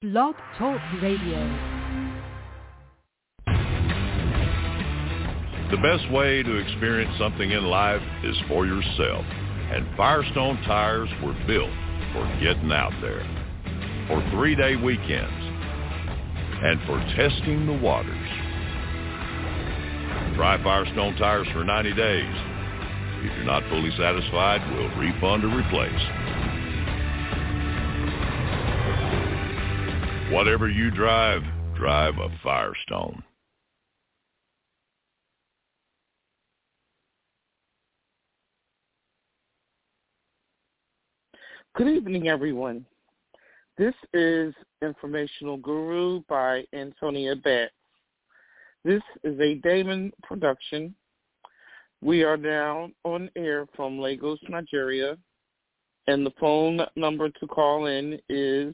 Blog Talk Radio. The best way to experience something in life is for yourself. And Firestone tires were built for getting out there, for 3-day weekends, and for testing the waters. Try Firestone tires for 90 days. If you're not fully satisfied, we'll refund or replace. Whatever you drive, drive a Firestone. Good evening, everyone. This is Informational Guru by Antonia Batts. This is a Damon production. We are now on air from Lagos, Nigeria, and the phone number to call in is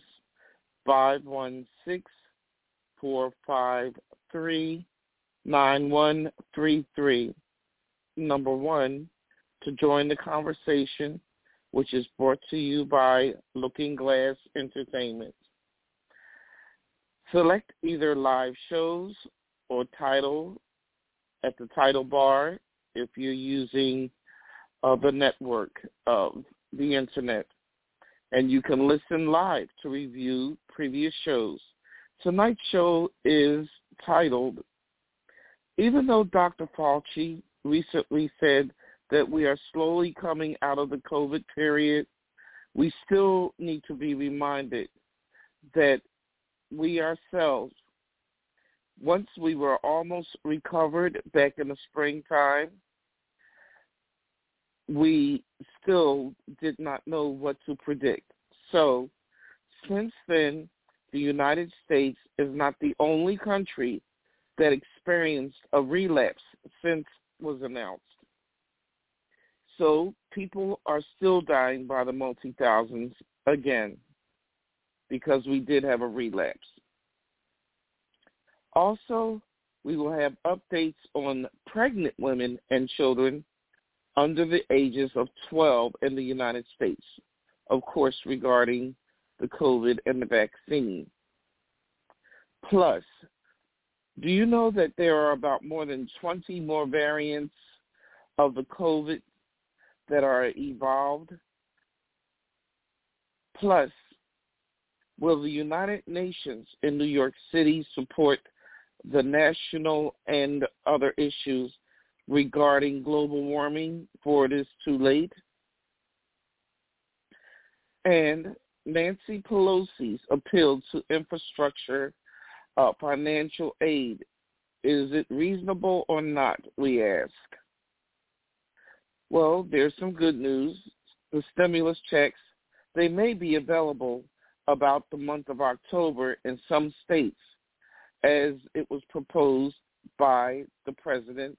516-453-9133. Number 1, to join the conversation, which is brought to you by Looking Glass Entertainment. Select either live shows or title at the title bar if you're using the network of the Internet. And you can listen live to review previous shows. Tonight's show is titled, Even Though Dr. Fauci recently said that we are slowly coming out of the COVID period, we still need to be reminded that we ourselves, once we were almost recovered back in the springtime, we still did not know what to predict. So, since then, the United States is not the only country that experienced a relapse since it was announced. So people are still dying by the multi-thousands again because we did have a relapse. Also, we will have updates on pregnant women and children under the ages of 12 in the United States, of course, regarding the COVID and the vaccine. Plus, do you know that there are about more than 20 more variants of the COVID that are evolved? Plus, will the United Nations in New York City support the national and other issues regarding global warming before it is too late? And Nancy Pelosi's appeal to infrastructure financial aid, is it reasonable or not, we ask? Well, there's some good news. The stimulus checks, they may be available about the month of October in some states, as it was proposed by the President,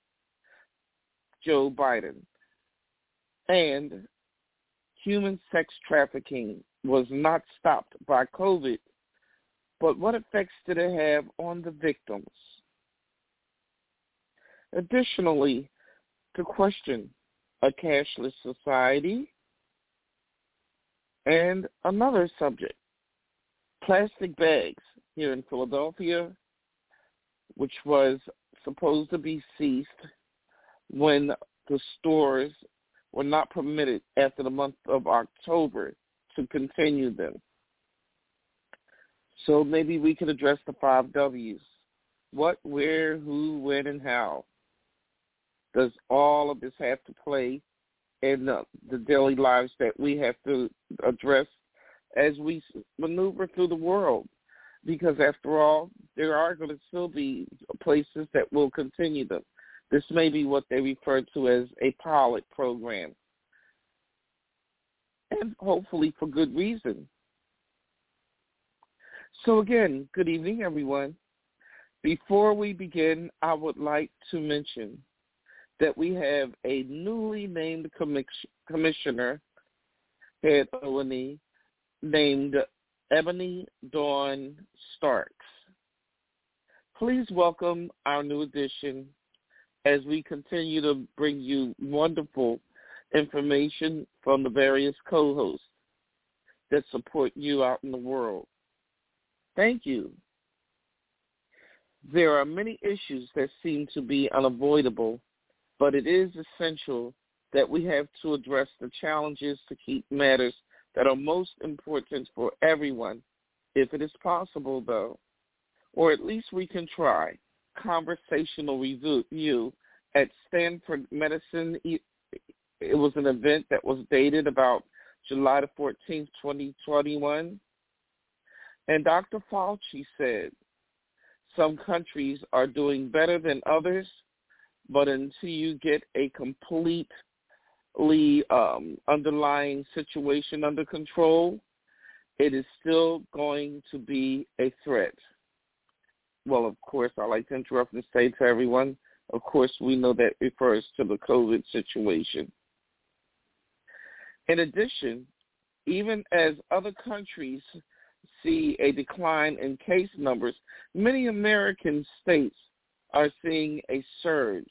Joe Biden. And human sex trafficking was not stopped by COVID, but what effects did it have on the victims? Additionally, to question a cashless society, and another subject, plastic bags here in Philadelphia, which was supposed to be ceased when the stores were not permitted after the month of October to continue them. So maybe we could address the 5 W's. What, where, who, when, and how. Does all of this have to play in the daily lives that we have to address as we maneuver through the world? Because after all, there are going to still be places that will continue them. This may be what they refer to as a pilot program, and hopefully for good reason. So again, good evening, everyone. Before we begin, I would like to mention that we have a newly named commissioner, head O&E, named Ebony Dawn Starks. Please welcome our new addition as we continue to bring you wonderful information from the various co-hosts that support you out in the world. Thank you. There are many issues that seem to be unavoidable, but it is essential that we have to address the challenges to keep matters that are most important for everyone, if it is possible, though, or at least we can try. Conversational review at Stanford Medicine. It was an event that was dated about July the 14th, 2021. And Dr. Fauci said, some countries are doing better than others, but until you get a completely underlying situation under control, it is still going to be a threat. Well, of course, I like to interrupt and say to everyone, of course, we know that refers to the COVID situation. In addition, even as other countries see a decline in case numbers, many American states are seeing a surge,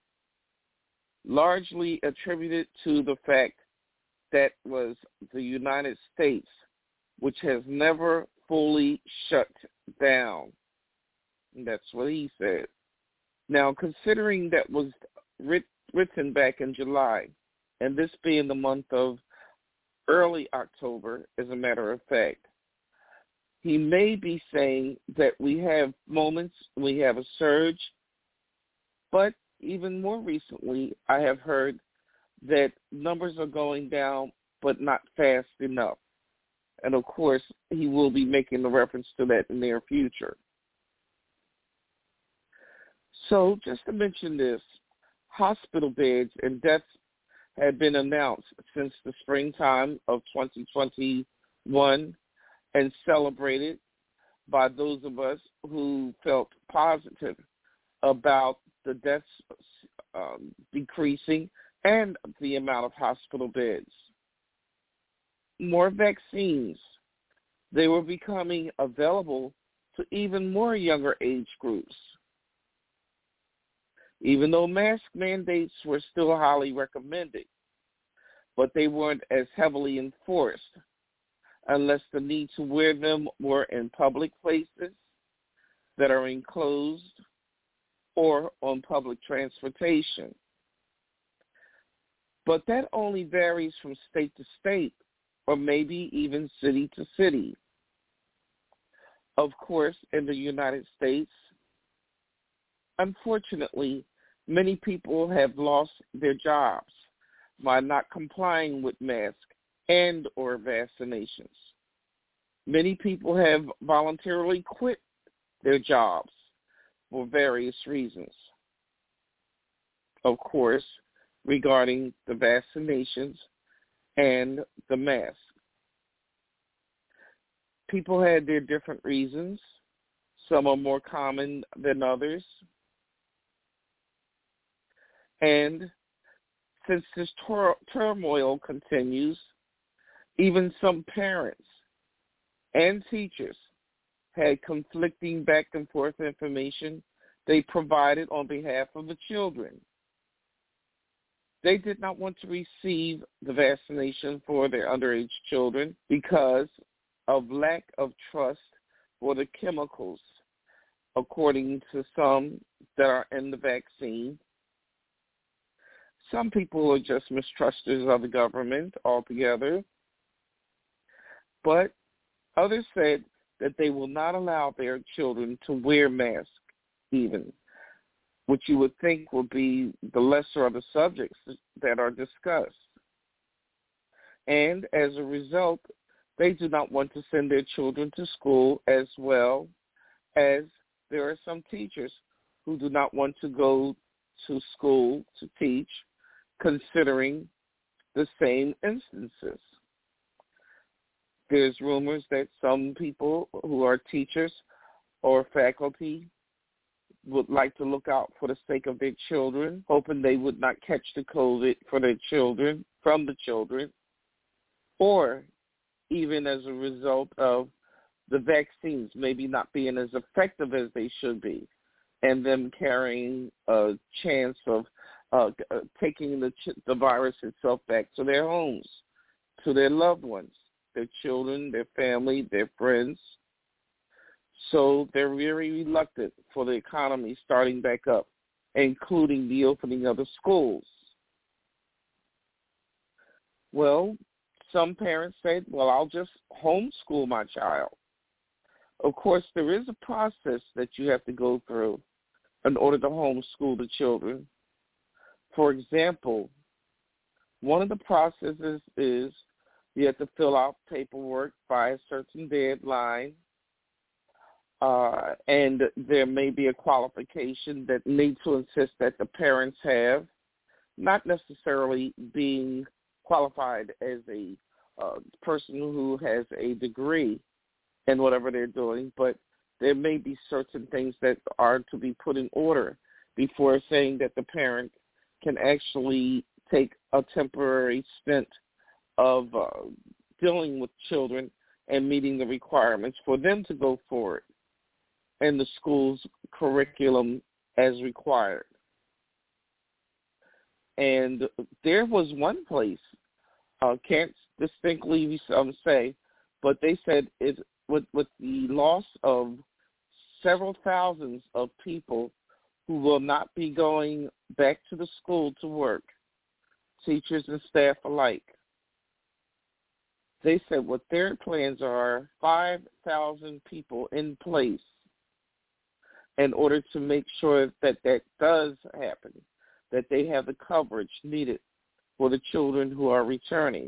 largely attributed to the fact that was the United States, which has never fully shut down. That's what he said. Now, considering that was written back in July, and this being the month of early October, as a matter of fact, he may be saying that we have moments, we have a surge, but even more recently, I have heard that numbers are going down, but not fast enough. And of course, he will be making a reference to that in the near future. So just to mention this, hospital beds and deaths had been announced since the springtime of 2021 and celebrated by those of us who felt positive about the deaths decreasing and the amount of hospital beds. More vaccines. They were becoming available to even more younger age groups. Even though mask mandates were still highly recommended, but they weren't as heavily enforced unless the need to wear them were in public places that are enclosed or on public transportation. But that only varies from state to state, or maybe even city to city. Of course, in the United States, unfortunately, many people have lost their jobs by not complying with masks and or vaccinations. Many people have voluntarily quit their jobs for various reasons. Of course, regarding the vaccinations and the mask. People had their different reasons. Some are more common than others. And since this turmoil continues, even some parents and teachers had conflicting back and forth information they provided on behalf of the children. They did not want to receive the vaccination for their underage children because of lack of trust for the chemicals, according to some that are in the vaccine. Some people are just mistrusters of the government altogether. But others said that they will not allow their children to wear masks even, which you would think would be the lesser of the subjects that are discussed. And as a result, they do not want to send their children to school, as well as there are some teachers who do not want to go to school to teach, considering the same instances. There's rumors that some people who are teachers or faculty would like to look out for the sake of their children, hoping they would not catch the COVID for their children, from the children, or even as a result of the vaccines maybe not being as effective as they should be, and them carrying a chance of taking the virus itself back to their homes, to their loved ones, their children, their family, their friends. So they're very reluctant for the economy starting back up, including the opening of the schools. Well, some parents said, well, I'll just homeschool my child. Of course, there is a process that you have to go through in order to homeschool the children. For example, one of the processes is you have to fill out paperwork by a certain deadline, and there may be a qualification that need to insist that the parents have, not necessarily being qualified as a person who has a degree in whatever they're doing, but there may be certain things that are to be put in order before saying that the parent can actually take a temporary stint of dealing with children and meeting the requirements for them to go forward in the school's curriculum as required. And there was one place, can't distinctly say, but they said it with the loss of several thousands of people who will not be going back to the school to work, teachers and staff alike. They said what their plans are, 5,000 people in place in order to make sure that that does happen, that they have the coverage needed for the children who are returning.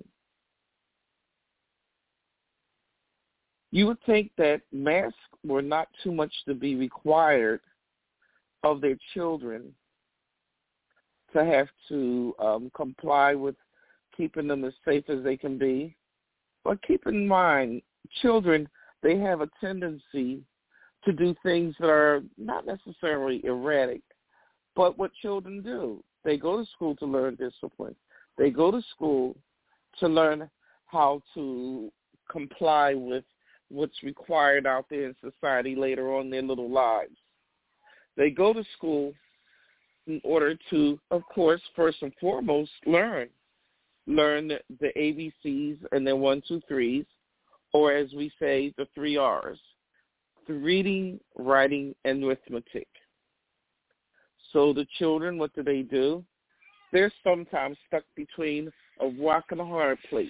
You would think that masks were not too much to be required of their children to have to comply with keeping them as safe as they can be. But keep in mind, children, they have a tendency to do things that are not necessarily erratic, but what children do. They go to school to learn discipline. They go to school to learn how to comply with what's required out there in society later on in their little lives. They go to school in order to, of course, first and foremost, learn the ABCs and their 1, 2, 3s, or as we say, the 3 R's, the reading, writing, and arithmetic. So the children, what do? They're sometimes stuck between a rock and a hard place.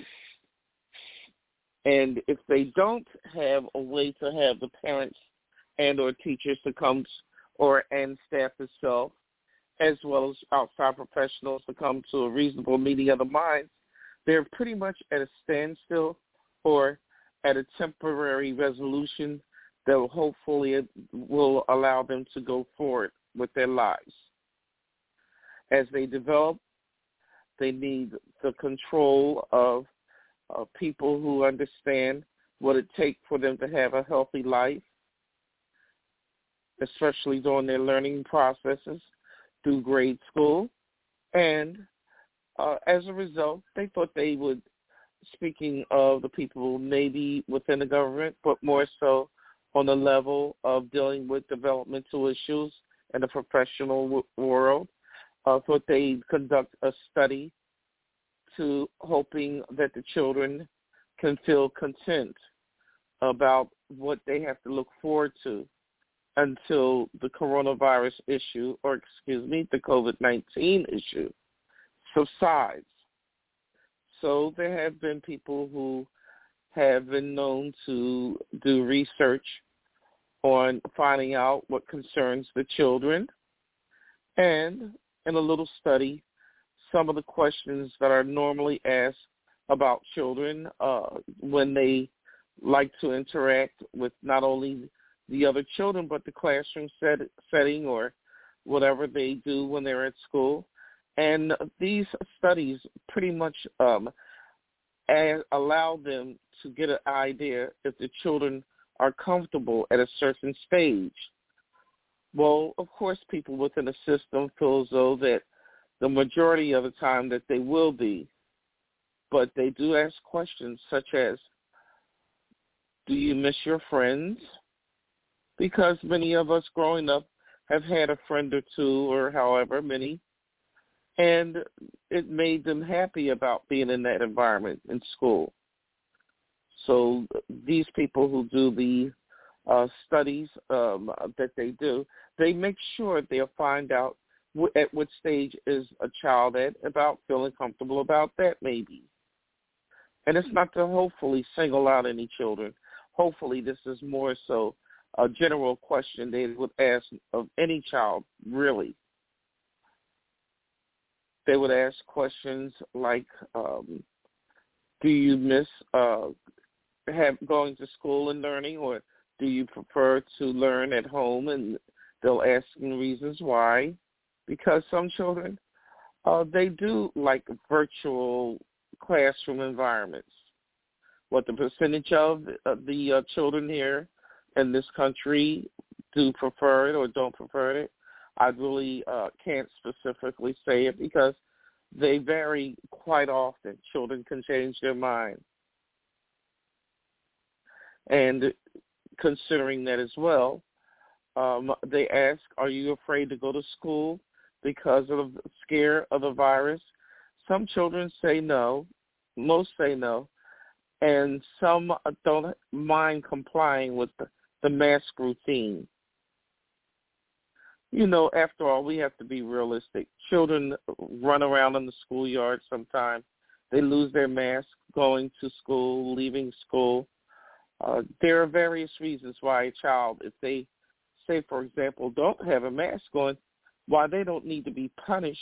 And if they don't have a way to have the parents and or teachers to come and staff itself, as well as outside professionals to come to a reasonable meeting of the minds, they're pretty much at a standstill or at a temporary resolution that will hopefully will allow them to go forward with their lives. As they develop, they need the control of people who understand what it takes for them to have a healthy life, especially during their learning processes through grade school. And as a result, they thought they would, speaking of the people maybe within the government, but more so on the level of dealing with developmental issues in the professional world, thought they'd conduct a study to hoping that the children can feel content about what they have to look forward to until the coronavirus issue, or the COVID-19 issue subsides. So there have been people who have been known to do research on finding out what concerns the children, and in a little study, some of the questions that are normally asked about children when they like to interact with not only the other children but the classroom setting or whatever they do when they're at school. And these studies pretty much allow them to get an idea if the children are comfortable at a certain stage. Well, of course, people within the system feel as though that the majority of the time that they will be, but they do ask questions such as, do you miss your friends? Because many of us growing up have had a friend or two or however many, and it made them happy about being in that environment in school. So these people who do the studies that they do, they make sure they'll find out at what stage is a child at about feeling comfortable about that maybe. And it's not to hopefully single out any children. Hopefully this is more so a general question they would ask of any child, really. They would ask questions like, do you miss going to school and learning, or do you prefer to learn at home? And they'll ask reasons why. Because some children, they do like virtual classroom environments. What the percentage of the children here in this country do prefer it or don't prefer it, I really can't specifically say it because they vary quite often. Children can change their mind. And considering that as well, they ask, are you afraid to go to school because of the scare of the virus? Some children say no. Most say no. And some don't mind complying with the mask routine. You know, after all, we have to be realistic. Children run around in the schoolyard sometimes. They lose their mask going to school, leaving school. There are various reasons why a child, if they, say, for example, don't have a mask on, why they don't need to be punished.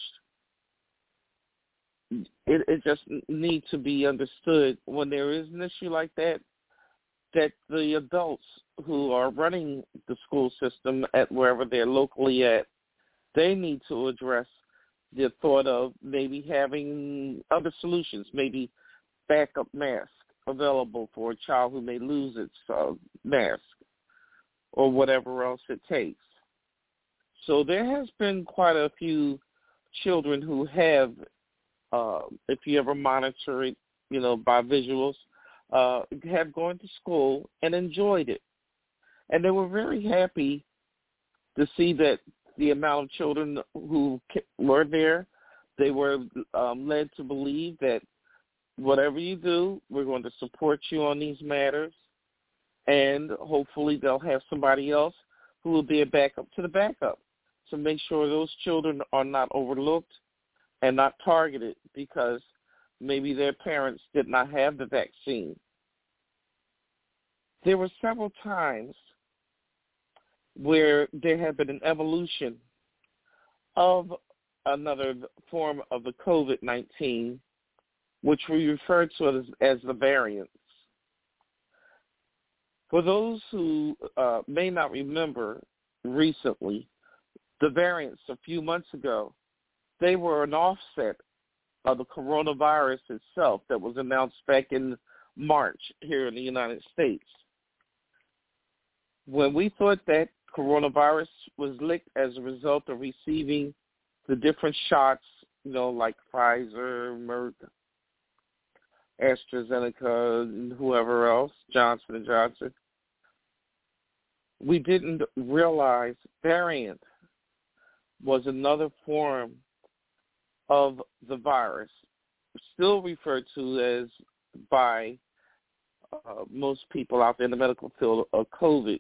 It just needs to be understood when there is an issue like that, that the adults who are running the school system at wherever they're locally at, they need to address the thought of maybe having other solutions, maybe backup masks available for a child who may lose its mask or whatever else it takes. So there has been quite a few children who have, if you ever monitor it, you know, by visuals, have gone to school and enjoyed it. And they were very happy to see that the amount of children who were there, they were led to believe that whatever you do, we're going to support you on these matters. And hopefully they'll have somebody else who will be a backup to the backup to make sure those children are not overlooked and not targeted because maybe their parents did not have the vaccine. There were several times where there had been an evolution of another form of the COVID-19, which we refer to as the variants. For those who may not remember recently, the variants a few months ago, they were an offset of the coronavirus itself that was announced back in March here in the United States. When we thought that coronavirus was licked as a result of receiving the different shots, you know, like Pfizer, Merck, AstraZeneca, and whoever else, Johnson & Johnson, we didn't realize variant was another form of the virus, still referred to as by most people out there in the medical field of COVID.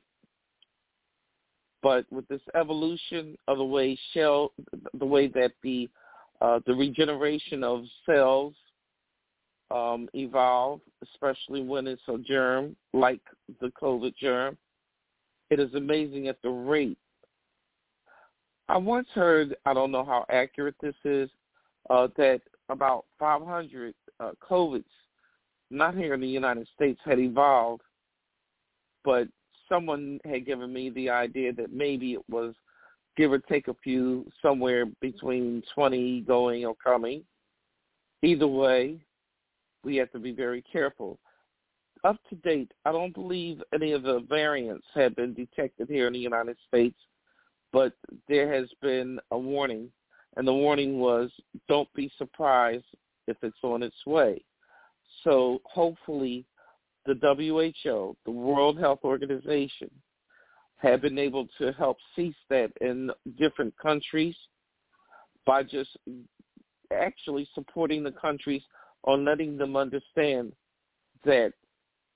But with this evolution of the way that the regeneration of cells evolve, especially when it's a germ like the COVID germ, it is amazing at the rate. I once heard, I don't know how accurate this is, that about 500 COVIDs, not here in the United States, had evolved, but someone had given me the idea that maybe it was, give or take a few, somewhere between 20 going or coming. Either way, we have to be very careful. Up to date, I don't believe any of the variants have been detected here in the United States, but there has been a warning, and the warning was don't be surprised if it's on its way. So hopefully the WHO, the World Health Organization, have been able to help cease that in different countries by just actually supporting the countries on letting them understand that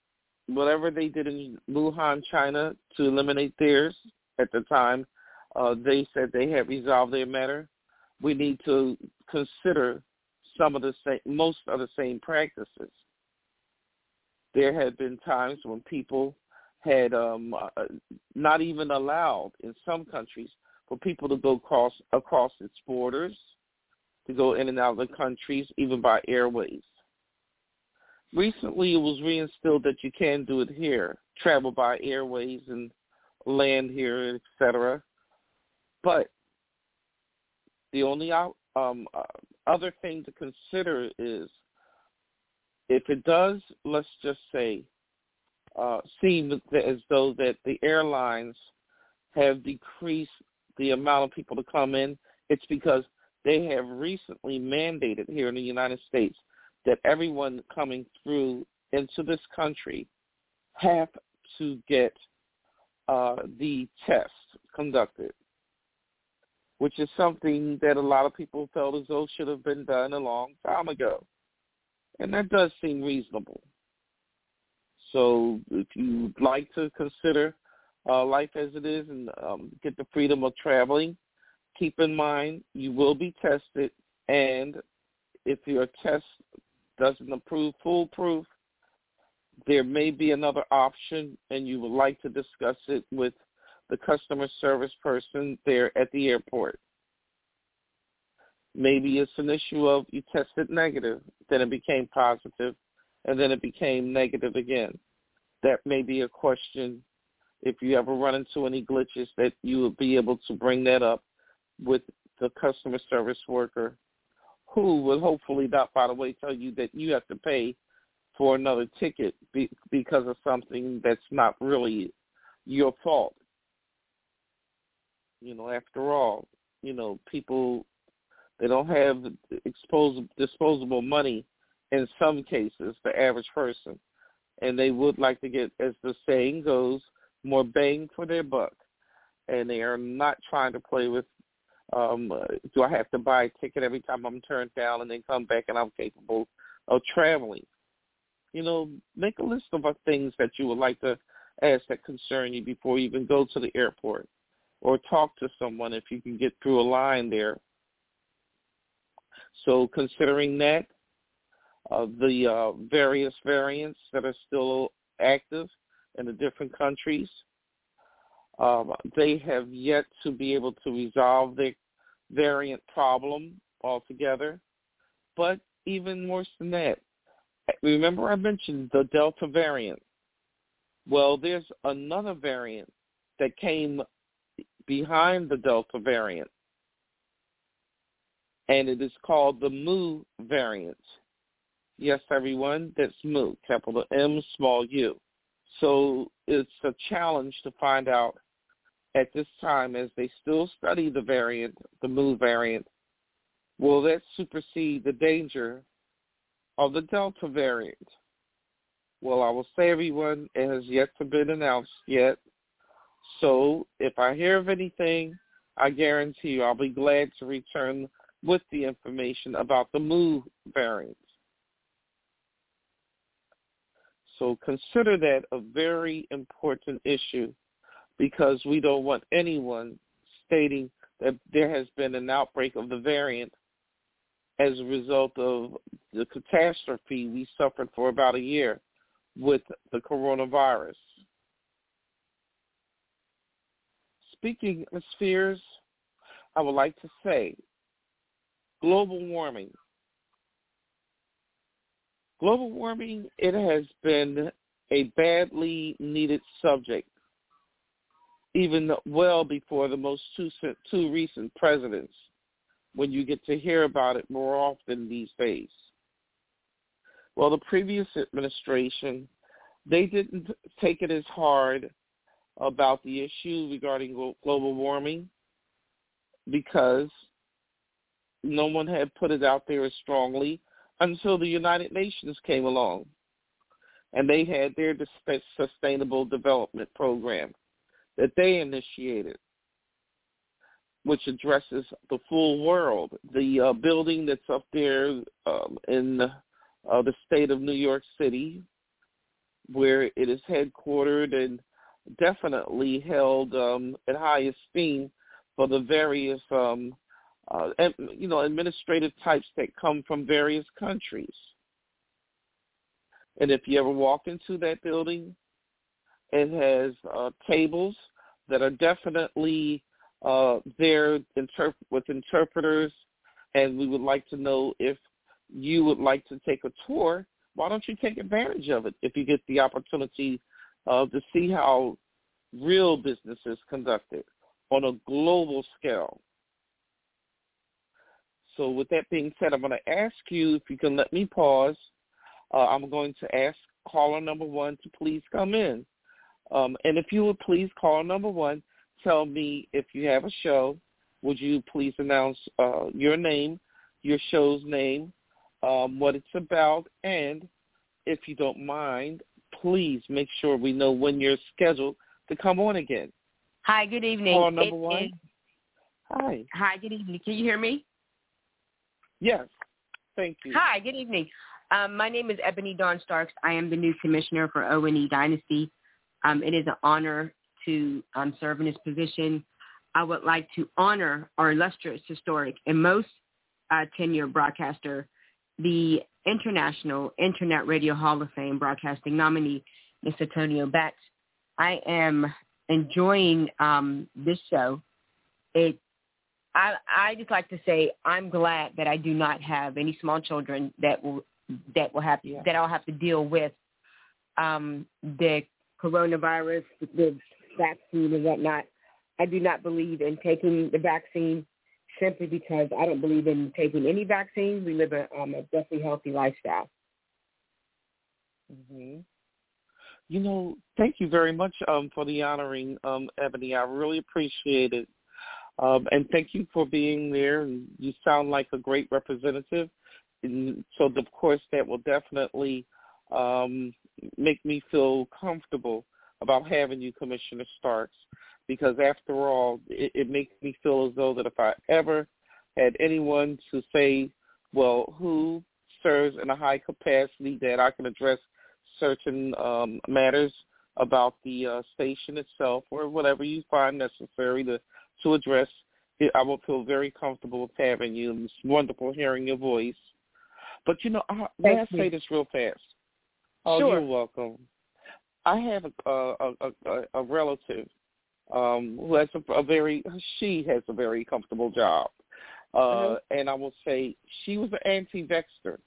whatever they did in Wuhan, China, to eliminate theirs at the time, they said they had resolved their matter. We need to consider most of the same practices. There had been times when people had not even allowed in some countries for people to go across its borders, to go in and out of the countries, even by airways. Recently, it was reinstilled that you can do it here, travel by airways and land here, etc. But the only other thing to consider is if it does, let's just say, seem as though that the airlines have decreased the amount of people to come in, it's because they have recently mandated here in the United States that everyone coming through into this country have to get the test conducted, which is something that a lot of people felt as though should have been done a long time ago. And that does seem reasonable. So if you'd like to consider life as it is and get the freedom of traveling, keep in mind you will be tested, and if your test doesn't prove foolproof, there may be another option, and you would like to discuss it with the customer service person there at the airport. Maybe it's an issue of you tested negative, then it became positive, and then it became negative again. That may be a question, if you ever run into any glitches, that you will be able to bring that up with the customer service worker, who will hopefully not, by the way, tell you that you have to pay for another ticket because of something that's not really your fault. After all, people, they don't have disposable money in some cases, the average person, and they would like to get, as the saying goes, more bang for their buck, and they are not trying to play with, do I have to buy a ticket every time I'm turned down and then come back and I'm capable of traveling? Make a list of things that you would like to ask that concern you before you even go to the airport, or talk to someone if you can get through a line there. So considering that, the various variants that are still active in the different countries, they have yet to be able to resolve the variant problem altogether. But even worse than that, remember I mentioned the Delta variant. Well, there's another variant that came behind the Delta variant, and it is called the Mu variant. Yes, everyone, that's Mu, capital M, small u. So it's a challenge to find out at this time, as they still study the variant, the Mu variant, will that supersede the danger of the Delta variant? Well, I will say, everyone, it has yet to be announced yet. So if I hear of anything, I guarantee you I'll be glad to return with the information about the Mu variant. So consider that a very important issue, because we don't want anyone stating that there has been an outbreak of the variant as a result of the catastrophe we suffered for about a year with the coronavirus. Speaking of spheres, I would like to say global warming. Global warming, it has been a badly needed subject, even well before the most two recent presidents, when you get to hear about it more often these days. Well, the previous administration, they didn't take it as hard about the issue regarding global warming because no one had put it out there as strongly until the United Nations came along, and they had their Sustainable Development Program that they initiated, which addresses the full world. The building that's up there in the state of New York City, where it is headquartered and definitely held in high esteem for the various, administrative types that come from various countries. And if you ever walk into that building, it has tables that are definitely there with interpreters, and we would like to know if you would like to take a tour. Why don't you take advantage of it if you get the opportunity to see how real business is conducted on a global scale? So with that being said, I'm going to ask you if you can let me pause. I'm going to ask caller number 1 to please come in. And if you would please, caller number 1, tell me if you have a show. Would you please announce your name, your show's name, what it's about, and if you don't mind, please make sure we know when you're scheduled to come on again. Hi, good evening. Caller number 1. Hi. Hi, good evening. Can you hear me? Yes. Thank you. Hi, good evening. My name is Ebony Dawn Starks. I am the new commissioner for O&E Dynasty. It is an honor to serve in this position. I would like to honor our illustrious, historic, and most tenured broadcaster, the International Internet Radio Hall of Fame broadcasting nominee, Mr. Antonio Batts. I am enjoying this show. I just like to say I'm glad that I do not have any small children that I'll have to deal with the coronavirus, the vaccine and whatnot. I do not believe in taking the vaccine simply because I don't believe in taking any vaccine. We live a definitely healthy lifestyle. Mm-hmm. Thank you very much for the honoring, Ebony. I really appreciate it. And thank you for being there. And you sound like a great representative. And so, of course, that will definitely make me feel comfortable about having you, Commissioner Starks, because after all, it makes me feel as though that if I ever had anyone to say, well, who serves in a high capacity that I can address certain matters about the station itself or whatever you find necessary to address, I will feel very comfortable with having you. And it's wonderful hearing your voice. But, may I say this real fast? Oh, sure. You're welcome. I have a relative who has she has a very comfortable job. And I will say she was an anti-vaxxer.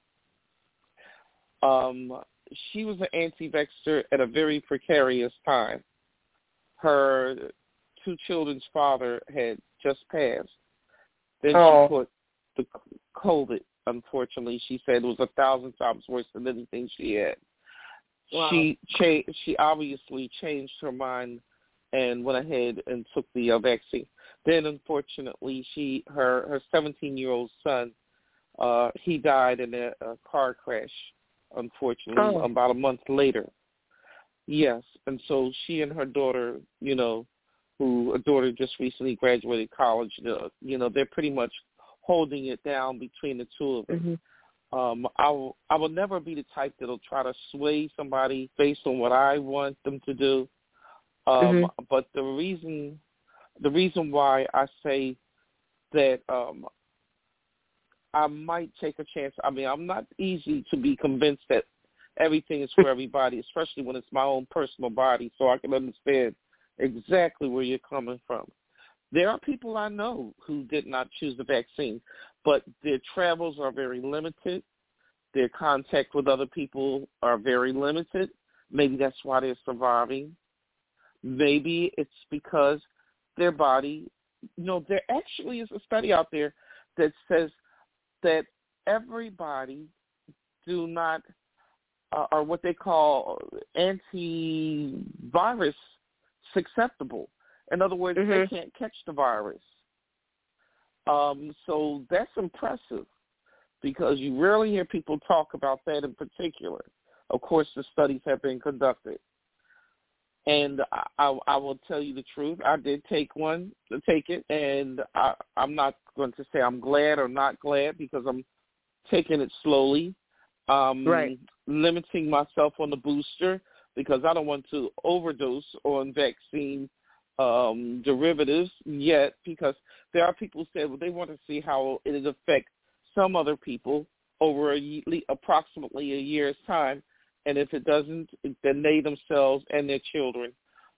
She was an anti-vaxxer at a very precarious time. Her 2 children's father had just passed. Then she put the COVID, unfortunately, she said it was 1,000 times worse than anything she had. Wow. She obviously changed her mind and went ahead and took the vaccine. Then, unfortunately, her 17-year-old son, he died in a car crash, unfortunately, about a month later. Yes, and so she and her daughter, her daughter just recently graduated college, they're pretty much holding it down between the two of them. Mm-hmm. I will never be the type that'll try to sway somebody based on what I want them to do. But the reason why I say that I might take a chance, I'm not easy to be convinced that everything is for everybody, especially when it's my own personal body, so I can understand exactly where you're coming from. There are people I know who did not choose the vaccine, but their travels are very limited. Their contact with other people are very limited. Maybe that's why they're surviving. Maybe it's because their body, there actually is a study out there that says that everybody do not are what they call antivirus susceptible. In other words, they can't catch the virus. So that's impressive because you rarely hear people talk about that in particular. Of course, the studies have been conducted. And I will tell you the truth. I did take it, and I'm not going to say I'm glad or not glad because I'm taking it slowly, limiting myself on the booster because I don't want to overdose on vaccine derivatives yet, because there are people who say, well, they want to see how it affects some other people over approximately a year's time, and if it doesn't, then they themselves and their children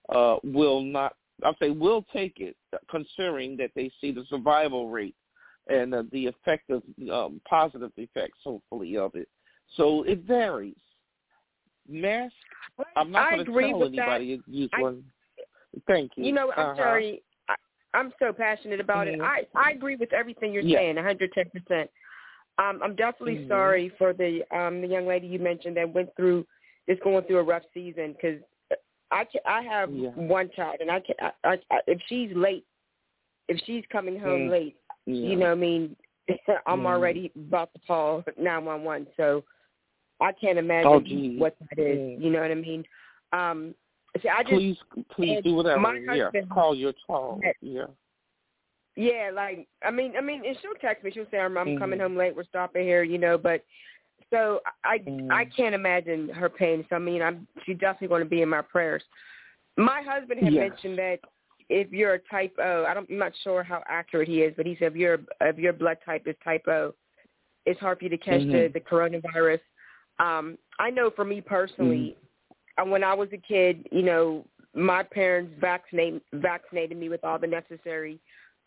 will take it, considering that they see the survival rate and the effect of positive effects, hopefully, of it. So it varies. Mask, I'm not going to tell anybody to use one. Thank you. You know, I'm sorry. I'm so passionate about it. I agree with everything you're saying, 110%. I'm definitely sorry for the young lady you mentioned that going through a rough season, because I have one child, and I if she's late, if she's coming home late, you know what I mean, I'm already about to call 911. So I can't imagine what that is. You know what I mean? See, please do whatever. My husband, call your child. Yeah, like I mean, and she'll text me. She'll say, "I'm coming home late. We're stopping here," you know. But so I can't imagine her pain. So I mean, she's definitely going to be in my prayers. My husband had mentioned that if you're a type O, I'm not sure how accurate he is, but he said if your blood type is type O, it's hard for you to catch the coronavirus. I know for me personally, when I was a kid, you know, my parents vaccinated me with all the necessary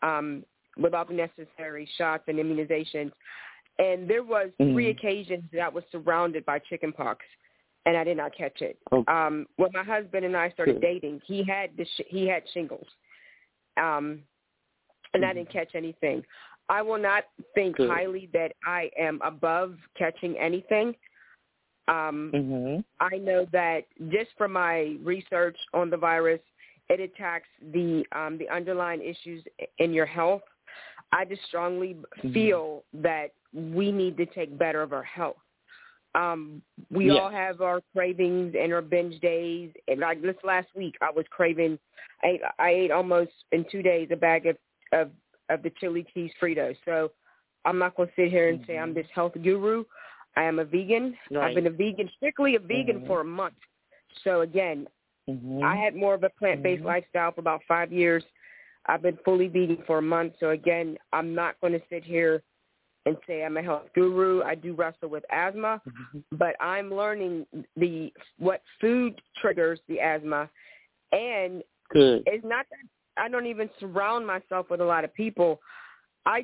shots and immunizations. And there was 3 occasions that I was surrounded by chickenpox, and I did not catch it. When my husband and I started dating, he had shingles, and I didn't catch anything. I will not think highly that I am above catching anything. I know that just from my research on the virus, it attacks the underlying issues in your health. I just strongly feel that we need to take better of our health. We all have our cravings and our binge days. And like this last week, I was craving. I ate almost in 2 days a bag of the chili cheese Fritos. So I'm not going to sit here and say I'm this health guru. I am a vegan. I've been strictly a vegan for a month. So again, I had more of a plant-based lifestyle for about 5 years. I've been fully vegan for a month. So again, I'm not going to sit here and say I'm a health guru. I do wrestle with asthma, but I'm learning what food triggers the asthma. And it's not that I don't even surround myself with a lot of people. I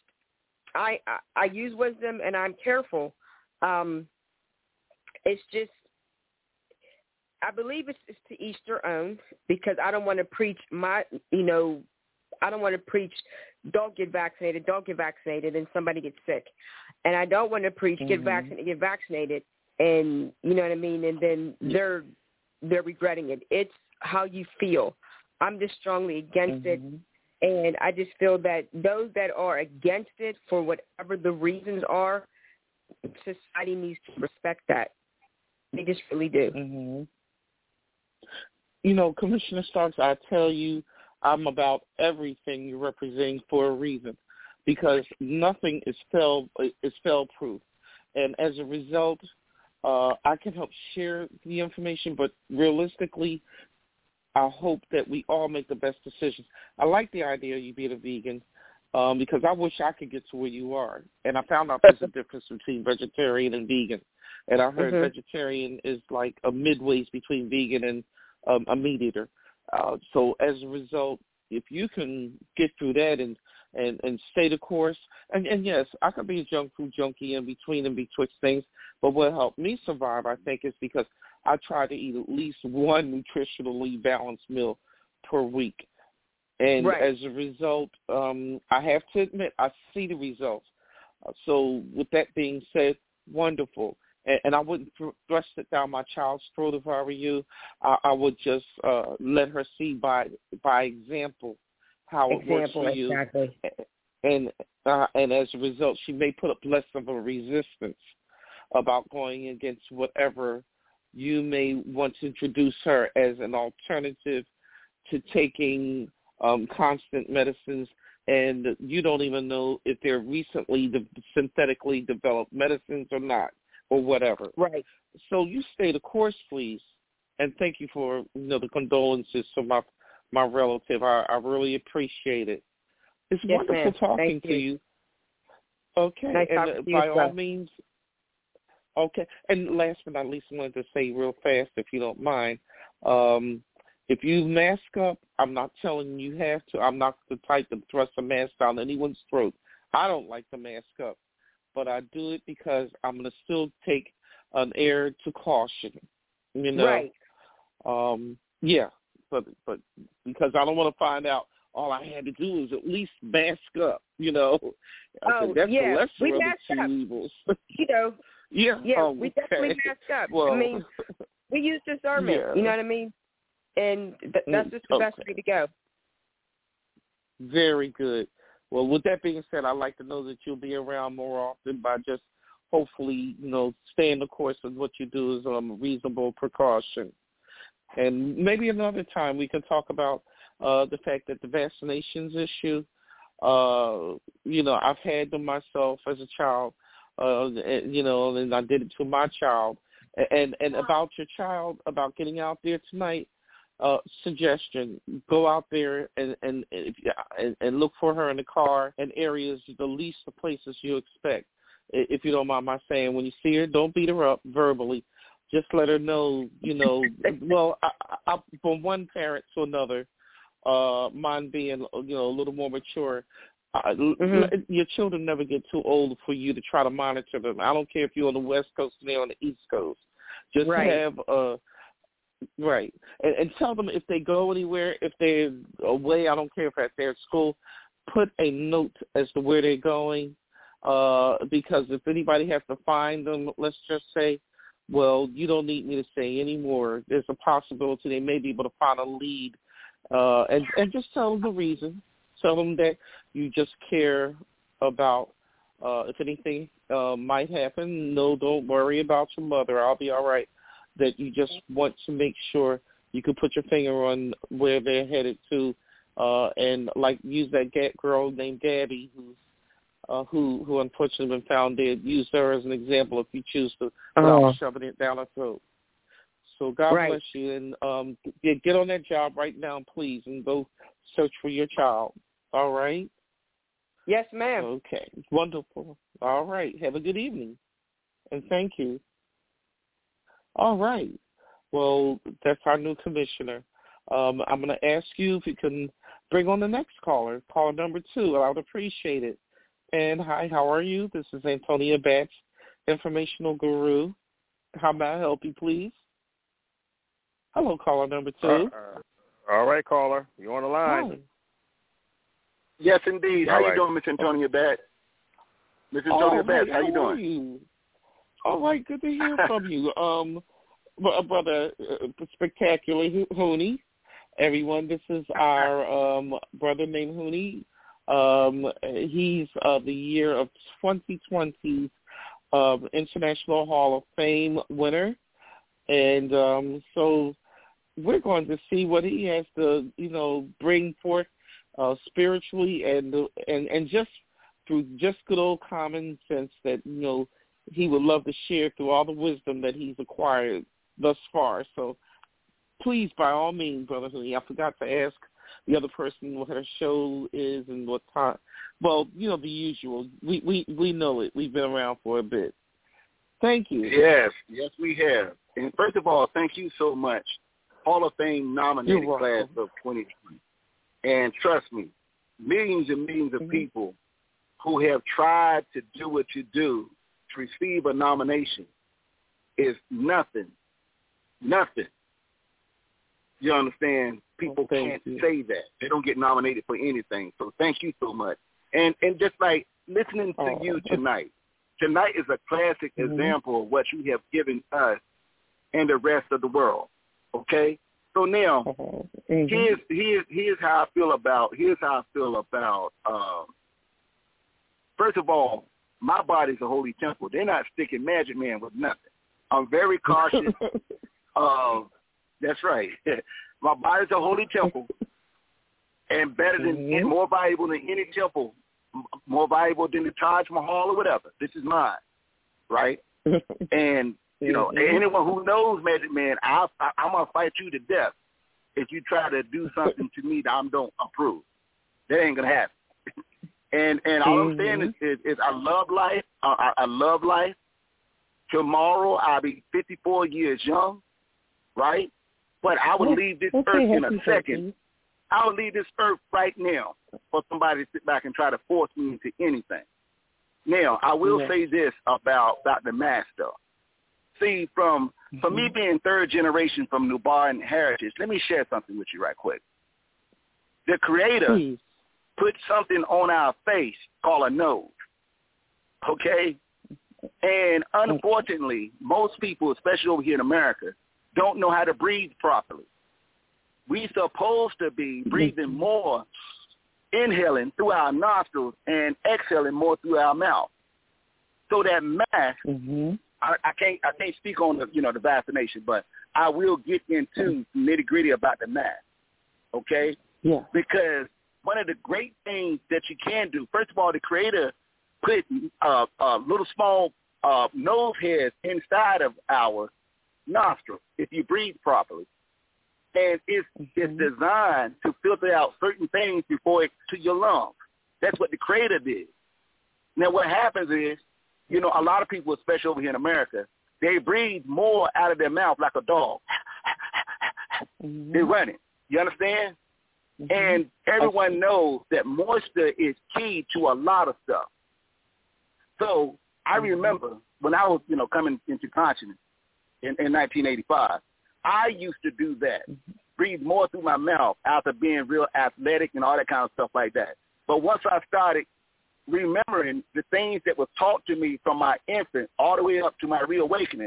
use wisdom and I'm careful. It's just, I believe it's to each their own, because I don't want to preach I don't want to preach, don't get vaccinated, and somebody gets sick. And I don't want to preach, get vaccinated, and you know what I mean, and then they're regretting it. It's how you feel. I'm just strongly against it, and I just feel that those that are against it, for whatever the reasons are, society needs to respect that. They just really do. You know, Commissioner Starks, I tell you, I'm about everything you're representing for a reason, because nothing is fail-proof. And as a result, I can help share the information, but realistically, I hope that we all make the best decisions. I like the idea of you being a vegan, because I wish I could get to where you are. And I found out there's a difference between vegetarian and vegan. And I heard vegetarian is like a midways between vegan and a meat eater. So as a result, if you can get through that and stay the course, and yes, I could be a junk food junkie in between and betwixt things, but what helped me survive, I think, is because I try to eat at least one nutritionally balanced meal per week. And as a result, I have to admit, I see the results. So with that being said, wonderful. And I wouldn't thrust it down my child's throat if I were you. I would just let her see by example how it works for you. Exactly. And as a result, she may put up less of a resistance about going against whatever you may want to introduce her as an alternative to taking constant medicines, and you don't even know if they're recently synthetically developed medicines or not, or whatever. Right. So you stay the course, please, and thank you for the condolences to my relative. I really appreciate it. It's wonderful ma'am. talking to you. Okay, nice and by all means, okay. And last but not least, I wanted to say real fast, if you don't mind, if you mask up, I'm not telling you have to. I'm not the type to thrust a mask down anyone's throat. I don't like to mask up, but I do it because I'm going to still take an air to caution. Right. Yeah, but because I don't want to find out all I had to do is at least mask up. I said, that's the lesser of the two evils. Yeah. We definitely mask up. Well, I mean, we use discernment. Yeah. You know what I mean? And that's just the best way to go. Very good. Well, with that being said, I'd like to know that you'll be around more often by just hopefully, staying the course of what you do is reasonable precaution. And maybe another time we can talk about the fact that the vaccinations issue, I've had them myself as a child, and I did it to my child. And about your child, about getting out there tonight, suggestion: go out there and look for her in the car in areas the least of places you expect. If you don't mind my saying, when you see her, don't beat her up verbally. Just let her know. Well, I, from one parent to another, mine being a little more mature. Your children never get too old for you to try to monitor them. I don't care if you're on the West Coast or they're on the East Coast. Just have right. And tell them if they go anywhere, if they're away, I don't care if they're at school, put a note as to where they're going, because if anybody has to find them, let's just say, well, you don't need me to say anymore. There's a possibility they may be able to find a lead, and just tell them the reason. Tell them that you just care about if anything might happen. No, don't worry about your mother. I'll be all right. That you just want to make sure you can put your finger on where they're headed to, and like use that girl named Gabby who unfortunately been found dead. Use her as an example if you choose to, without shoving it down her throat. So God bless you, and get on that job right now, please, and go search for your child. All right? Yes, ma'am. Okay, wonderful. All right, have a good evening, and thank you. All right. Well, that's our new commissioner. I'm going to ask you if you can bring on the next caller, caller number 2. I would appreciate it. And hi, how are you? This is Antonia Batch, informational guru. How may I help you, please? Hello, caller number 2. All right, caller. You on the line? Hi. Yes, indeed. How you doing, Miss Antonia Batch? Miss Antonia Batch, how you doing? You? All right, good to hear from you. Brother Spectacular Hooney. Everyone, this is our brother named Hooney. He's the year of 2020 International Hall of Fame winner. And so we're going to see what he has to, bring forth spiritually and just through just good old common sense that, he would love to share through all the wisdom that he's acquired thus far. So please, by all means, Brother Hooney, I forgot to ask the other person what her show is and what time. Well, the usual. We know it. We've been around for a bit. Thank you. Yes, we have. And first of all, thank you so much. Hall of Fame nominated class of 2020. And trust me, millions and millions of people who have tried to do what you do to receive a nomination is nothing. You understand? People can't say that. They don't get nominated for anything. So thank you so much. And just like listening to you tonight is a classic example of what you have given us and the rest of the world. Okay? So now, here's how I feel about first of all, my body's a holy temple. They're not sticking Magic Man with nothing. I'm very cautious. That's right. My body's a holy temple, and better than more valuable than any temple, more valuable than the Taj Mahal or whatever. This is mine, right? And You know, anyone who knows Magic Man, I'm going to fight you to death if you try to do something to me that I don't approve. That ain't going to happen. And all I'm saying is I love life. I love life. Tomorrow I'll be 54 years young, right? But I would leave this earth in a second. I would leave this earth right now for somebody to sit back and try to force me into anything. Now, I will say this about the master. See, for me being third generation from Nubian heritage, let me share something with you right quick. The Creator put something on our face called a nose, okay? And unfortunately, most people, especially over here in America, don't know how to breathe properly. We're supposed to be breathing more, inhaling through our nostrils and exhaling more through our mouth. So that mask, I can't speak on the vaccination, but I will get into nitty gritty about the mask. Okay? Yeah. Because one of the great things that you can do, first of all, the Creator put little small nose hairs inside of our nostrils if you breathe properly. And it's designed to filter out certain things before it to your lungs. That's what the Creator did. Now, what happens is, a lot of people, especially over here in America, they breathe more out of their mouth like a dog. They're running. You understand? And everyone knows that moisture is key to a lot of stuff. So I remember when I was, coming into consciousness in 1985, I used to do that, breathe more through my mouth after being real athletic and all that kind of stuff like that. But once I started remembering the things that were taught to me from my infant all the way up to my reawakening,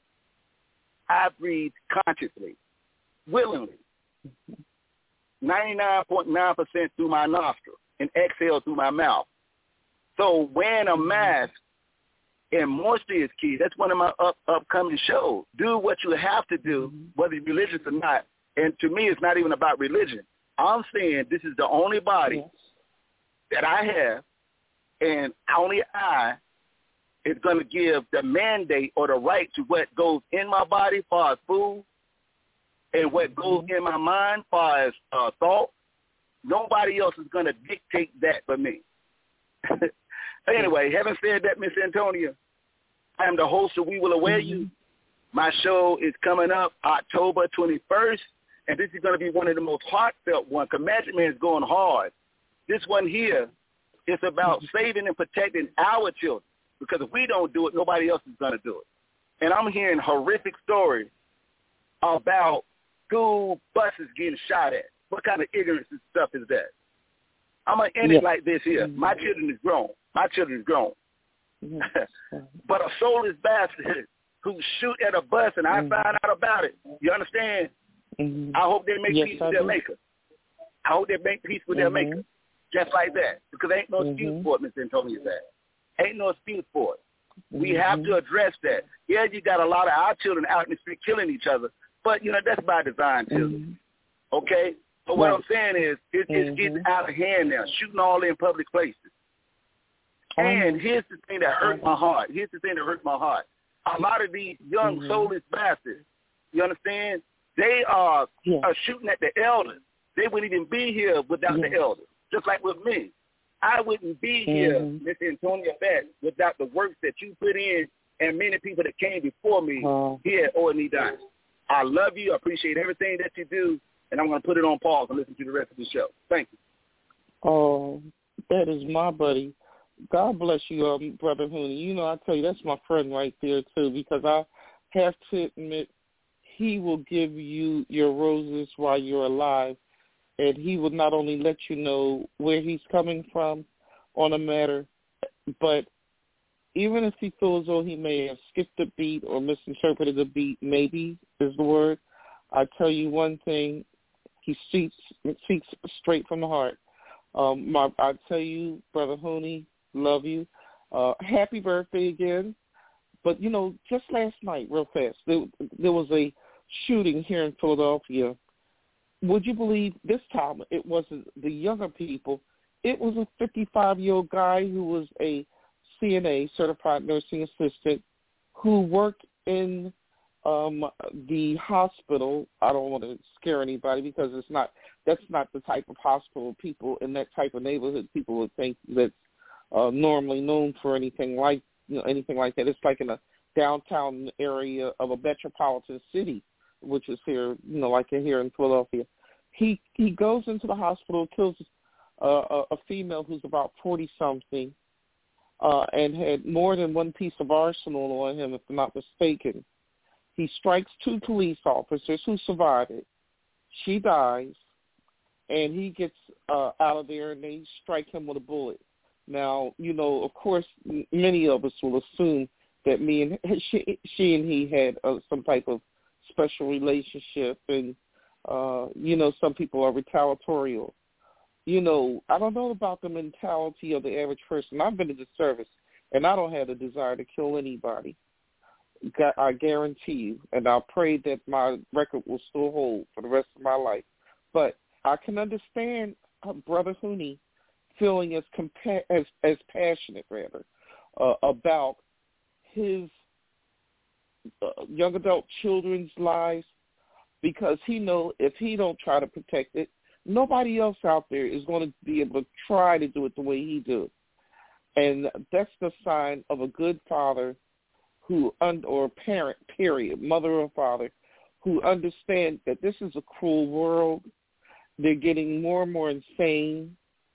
I breathe consciously, willingly, 99.9% through my nostril and exhale through my mouth. So wearing a mask and moisture is key. That's one of my upcoming shows. Do what you have to do, whether you're religious or not. And to me, it's not even about religion. I'm saying this is the only body that I have, and only I is going to give the mandate or the right to what goes in my body as far as food and what goes in my mind as far as thought. Nobody else is going to dictate that but me. Anyway, having said that, Miss Antonia, I am the host of We Will Aware You. My show is coming up October 21st, and this is going to be one of the most heartfelt ones because Magic Man is going hard. This one here is about saving and protecting our children because if we don't do it, nobody else is going to do it. And I'm hearing horrific stories about school buses getting shot at. What kind of ignorance and stuff is that? I'm going to end it like this here. My children is grown. But a soulless bastard who shoot at a bus and I find out about it. You understand? I hope they make peace with their maker. I hope they make peace with their maker. Just like that. Because ain't no excuse for it, Mr. Antonio said. Ain't no excuse for it. We have to address that. Yeah, you got a lot of our children out in the street killing each other, but, that's by design, too. Okay? But what I'm saying is it's getting out of hand now, shooting all in public places. And here's the thing that hurt my heart. A lot of these young soulless bastards, you understand, they are shooting at the elders. They wouldn't even be here without the elders, just like with me. I wouldn't be here, Miss Antonia Bass, without the work that you put in and many people that came before me here at O&E Dynasty. I love you. I appreciate everything that you do. And I'm going to put it on pause and listen to the rest of the show. Thank you. Oh, that is my buddy. God bless you, Brother Hooney. I tell you, that's my friend right there, too, because I have to admit he will give you your roses while you're alive, and he will not only let you know where he's coming from on a matter, but even if he feels though he may have skipped a beat or misinterpreted a beat, maybe is the word, I tell you one thing, he speaks straight from the heart. I tell you, Brother Hooney, love you. Happy birthday again. But, just last night, real fast, there was a shooting here in Philadelphia. Would you believe this time it wasn't the younger people. It was a 55-year-old guy who was a CNA, certified nursing assistant, who worked in the hospital. I don't want to scare anybody because that's not the type of hospital people in that type of neighborhood people would think that's normally known for anything like that. It's like in a downtown area of a metropolitan city, which is here, like here in Philadelphia. He goes into the hospital, kills a female who's about 40-something, and had more than one piece of arsenal on him, if I'm not mistaken. He strikes 2 police officers who survive it. She dies, and he gets out of there, and they strike him with a bullet. Now, of course, many of us will assume that she and he had some type of special relationship, and, some people are retaliatorial. I don't know about the mentality of the average person. I've been in the service, and I don't have the desire to kill anybody. I guarantee you, and I pray that my record will still hold for the rest of my life. But I can understand Brother Hooney feeling as passionate, about his young adult children's lives, because he knows if he don't try to protect it, nobody else out there is going to be able to try to do it the way he do. And that's the sign of a good father or parent, period, mother or father, who understand that this is a cruel world. They're getting more and more insane.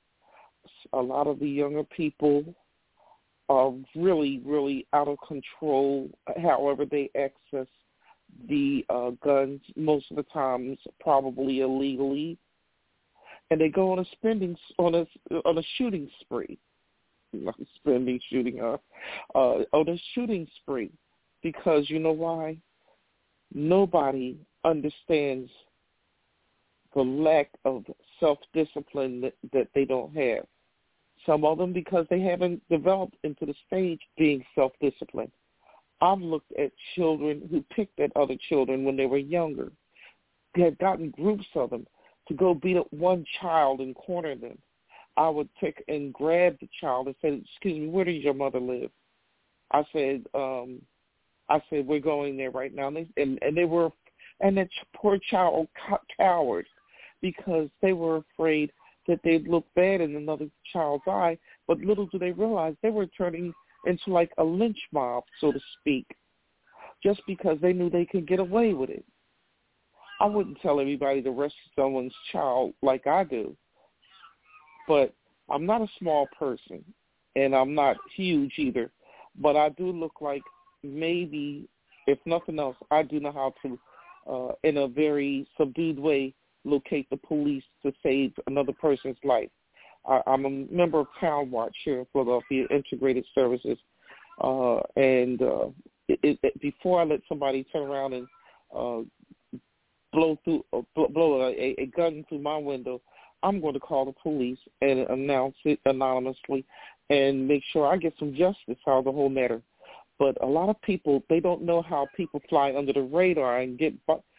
A lot of the younger people are really, really out of control, however they access the guns, most of the times probably illegally. And they go on a shooting spree. Not shooting on a shooting spree, because you know why? Nobody understands the lack of self-discipline that they don't have. Some of them because they haven't developed into the stage being self-disciplined. I've looked at children who picked at other children when they were younger. They had gotten groups of them to go beat up one child and corner them. I would take and grab the child and say, "Excuse me, where does your mother live?" I said, "We're going there right now." And that poor child cowered because they were afraid that they'd look bad in another child's eye. But little do they realize they were turning into like a lynch mob, so to speak, just because they knew they could get away with it. I wouldn't tell everybody to rescue someone's child like I do. But I'm not a small person, and I'm not huge either. But I do look like maybe, if nothing else, I do know how to, in a very subdued way, locate the police to save another person's life. I'm a member of Town Watch here in Philadelphia, Integrated Services. Before I let somebody turn around and blow a gun through my window, I'm going to call the police and announce it anonymously and make sure I get some justice out of the whole matter. But a lot of people, they don't know how people fly under the radar and get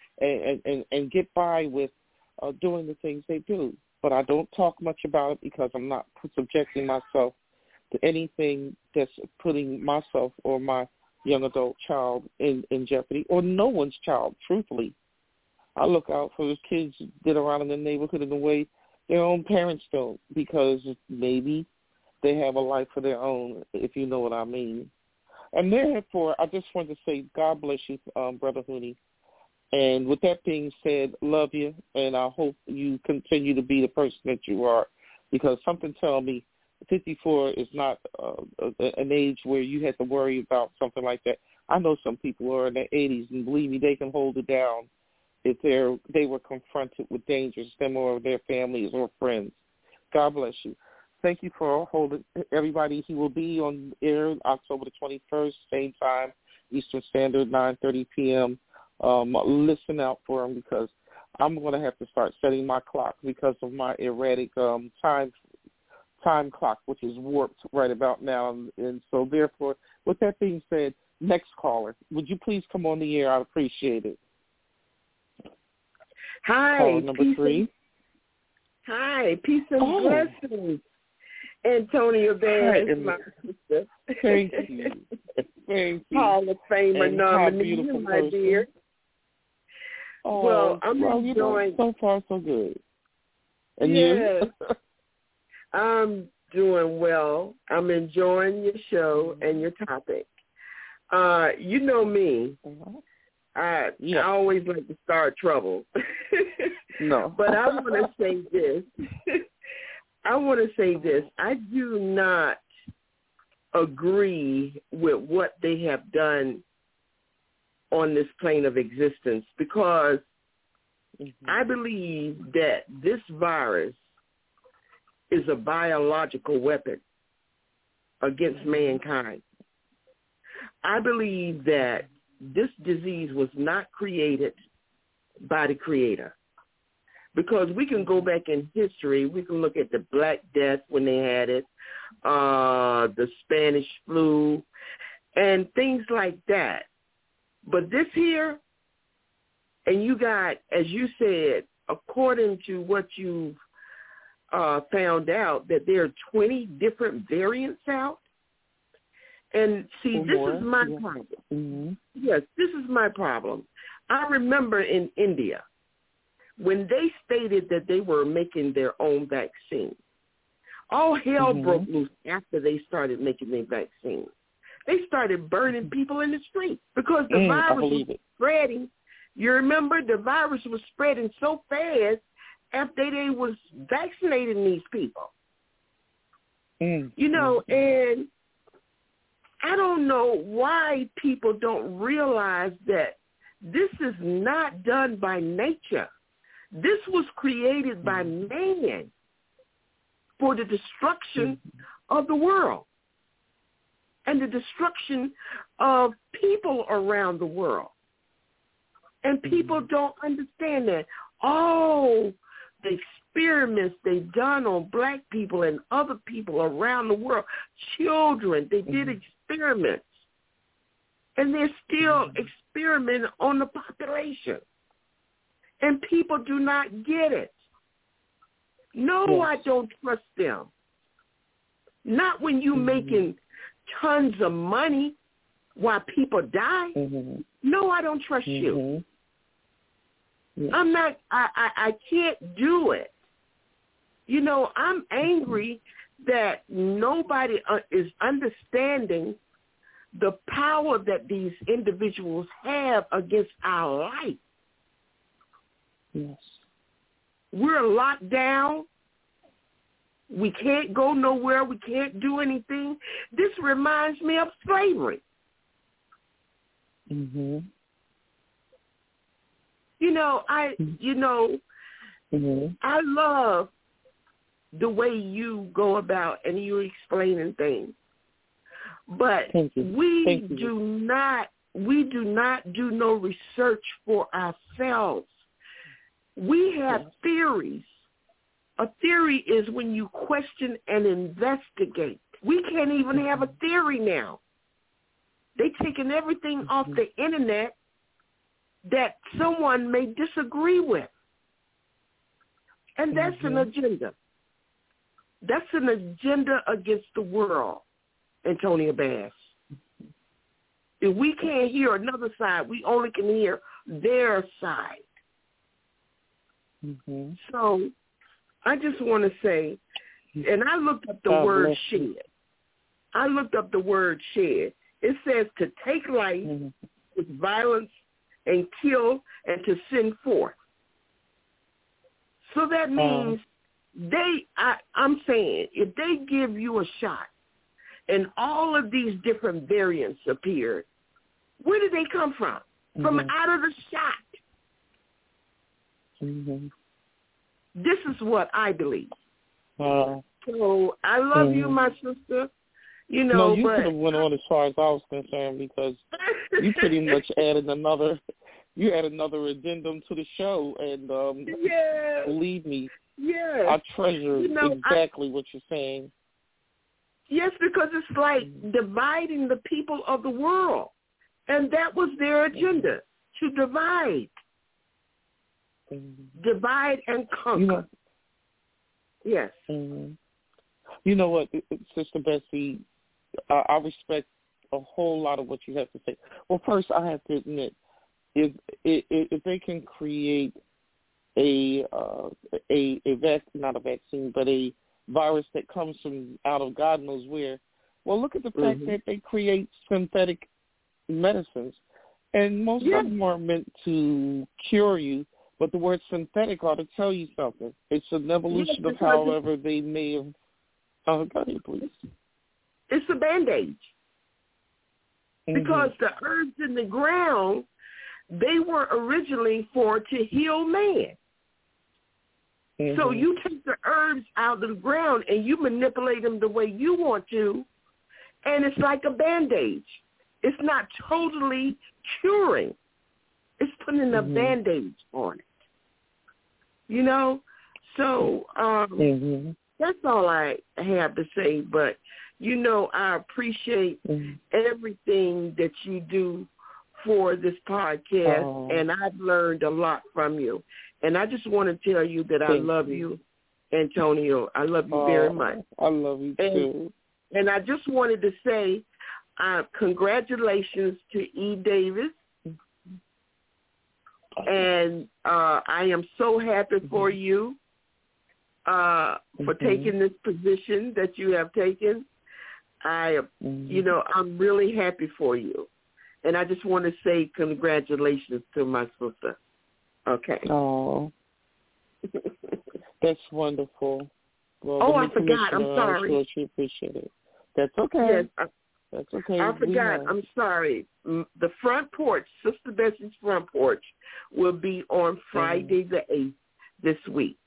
by with doing the things they do. But I don't talk much about it because I'm not subjecting myself to anything that's putting myself or my young adult child in jeopardy, or no one's child, truthfully. I look out for those kids that are around in the neighborhood in a way their own parents don't, because maybe they have a life of their own, if you know what I mean. And therefore, I just wanted to say God bless you, Brother Hooney. And with that being said, love you, and I hope you continue to be the person that you are, because something tells me 54 is not an age where you have to worry about something like that. I know some people who are in their 80s, and believe me, they can hold it down if they were confronted with dangers, them or their families or friends. God bless you. Thank you for holding everybody. He will be on air October the 21st, same time, Eastern Standard, 9:30 p.m. Listen out for him, because I'm going to have to start setting my clock because of my erratic time clock, which is warped right about now. And so, therefore, with that being said, next caller, would you please come on the air? I'd appreciate it. Hi. Caller number 3. Hi. Peace and blessings. Antonia Bear is my sister. Thank you. Hall of Famer nominee, my dear. Well, I'm enjoying. So far, so good. And you? I'm doing well. I'm enjoying your show and your topic. You know me. I always like to start trouble. No. But I want to say this. I do not agree with what they have done on this plane of existence, because I believe that this virus is a biological weapon against mankind. I believe that this disease was not created by the Creator, because we can go back in history. We can look at the Black Death when they had it, the Spanish flu, and things like that. But this here, and you got, as you said, according to what you've found out, that there are 20 different variants out. And see, this is my problem. Mm-hmm. Yes, this is my problem. I remember in India, when they stated that they were making their own vaccine, all hell broke loose after they started making their vaccine. They started burning people in the street because the virus was spreading. You remember, the virus was spreading so fast after they was vaccinating these people. You know, and I don't know why people don't realize that this is not done by nature. This was created by man for the destruction of the world and the destruction of people around the world. And people don't understand that. Oh, the experiments they've done on black people and other people around the world, children, they did experiments. And they're still experimenting on the population. And people do not get it. No, I don't trust them. Not when you're making tons of money while people die. No, I don't trust you. I'm not, I can't do it. You know, I'm angry that nobody is understanding the power that these individuals have against our life. Yes. We're locked down. We can't go nowhere. We can't do anything. This reminds me of slavery. You know, I love the way you go about and you're explaining things. But we do not do no research for ourselves. We have theories. A theory is when you question and investigate. We can't even have a theory now. They're taking everything off the internet that someone may disagree with. And that's an agenda. That's an agenda against the world, Antonia Bass. If we can't hear another side, we only can hear their side. So I just want to say, and I looked up the word shed. I looked up the word shed. It says to take life with violence and kill and to send forth. So that means I'm saying, if they give you a shot and all of these different variants appeared, where did they come from? From out of the shot. This is what I believe. So I love you, my sister. You know, you could have went on as far as I was concerned, because you pretty much added another addendum to the show, and believe me, I treasure exactly what you're saying. Yes, because it's like dividing the people of the world, and that was their agenda, to divide. Divide and conquer. Yes. You know what, Sister Bessie, I respect a whole lot of what you have to say. Well, first, I have to admit, if they can create not a vaccine, but a virus that comes from out of God knows where, well, look at the fact that they create synthetic medicines, and most of them are meant to cure you. But the word synthetic ought to tell you something. It's an evolution of however they may have. Go ahead, please. It's a Band-Aid. Because the herbs in the ground, they were originally to heal man. So you take the herbs out of the ground and you manipulate them the way you want to, and it's like a Band-Aid. It's not totally curing. It's putting a Band-Aid on it. You know? So that's all I have to say. But, you know, I appreciate everything that you do for this podcast, and I've learned a lot from you. And I just want to tell you that I love you, Antonio. I love you very much. I love you too. And I just wanted to say congratulations to E. Davis. And I am so happy for you for taking this position that you have taken. You know, I'm really happy for you. And I just want to say congratulations to my sister. Okay. Oh, that's wonderful. Well, I forgot. I'm sorry. I'm sure she appreciate it. That's okay. Yes, that's okay. I forgot. I'm sorry. The front porch, Sister Bessie's front porch, will be on Friday the 8th this week.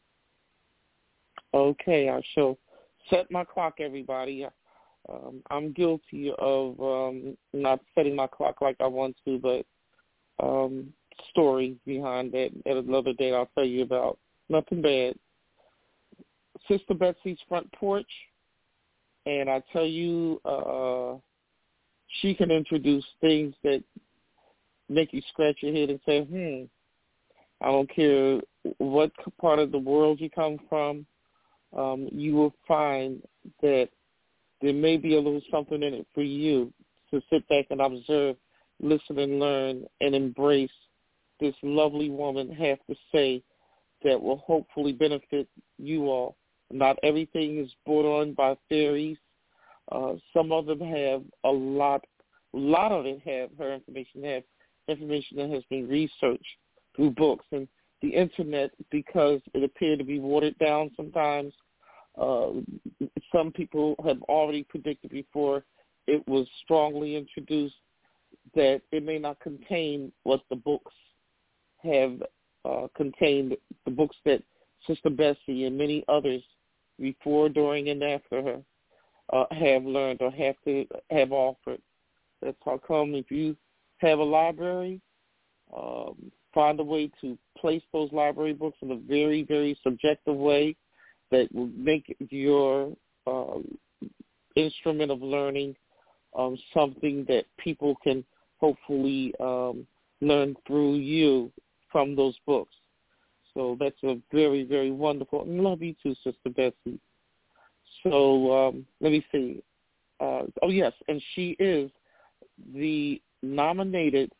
Okay, I shall set my clock, everybody. I'm guilty of not setting my clock like I want to, but story behind that at another day I'll tell you about. Nothing bad. Sister Betsy's front porch, and I tell you, she can introduce things that make you scratch your head and say, I don't care what part of the world you come from, you will find that there may be a little something in it for you to sit back and observe, listen and learn, and embrace this lovely woman have to say that will hopefully benefit you all. Not everything is brought on by theories. Some of them have a lot of it have her information that has been researched through books and the internet, because it appeared to be watered down sometimes. Some people have already predicted before it was strongly introduced that it may not contain what the books have contained, the books that Sister Bessie and many others before, during, and after her have learned or have offered. That's how come if you have a library, find a way to place those library books in a very, very subjective way that will make your instrument of learning something that people can hopefully learn through you from those books. So that's a very, very wonderful. And love you too, Sister Bessie. So let me see. Yes, and she is the nominated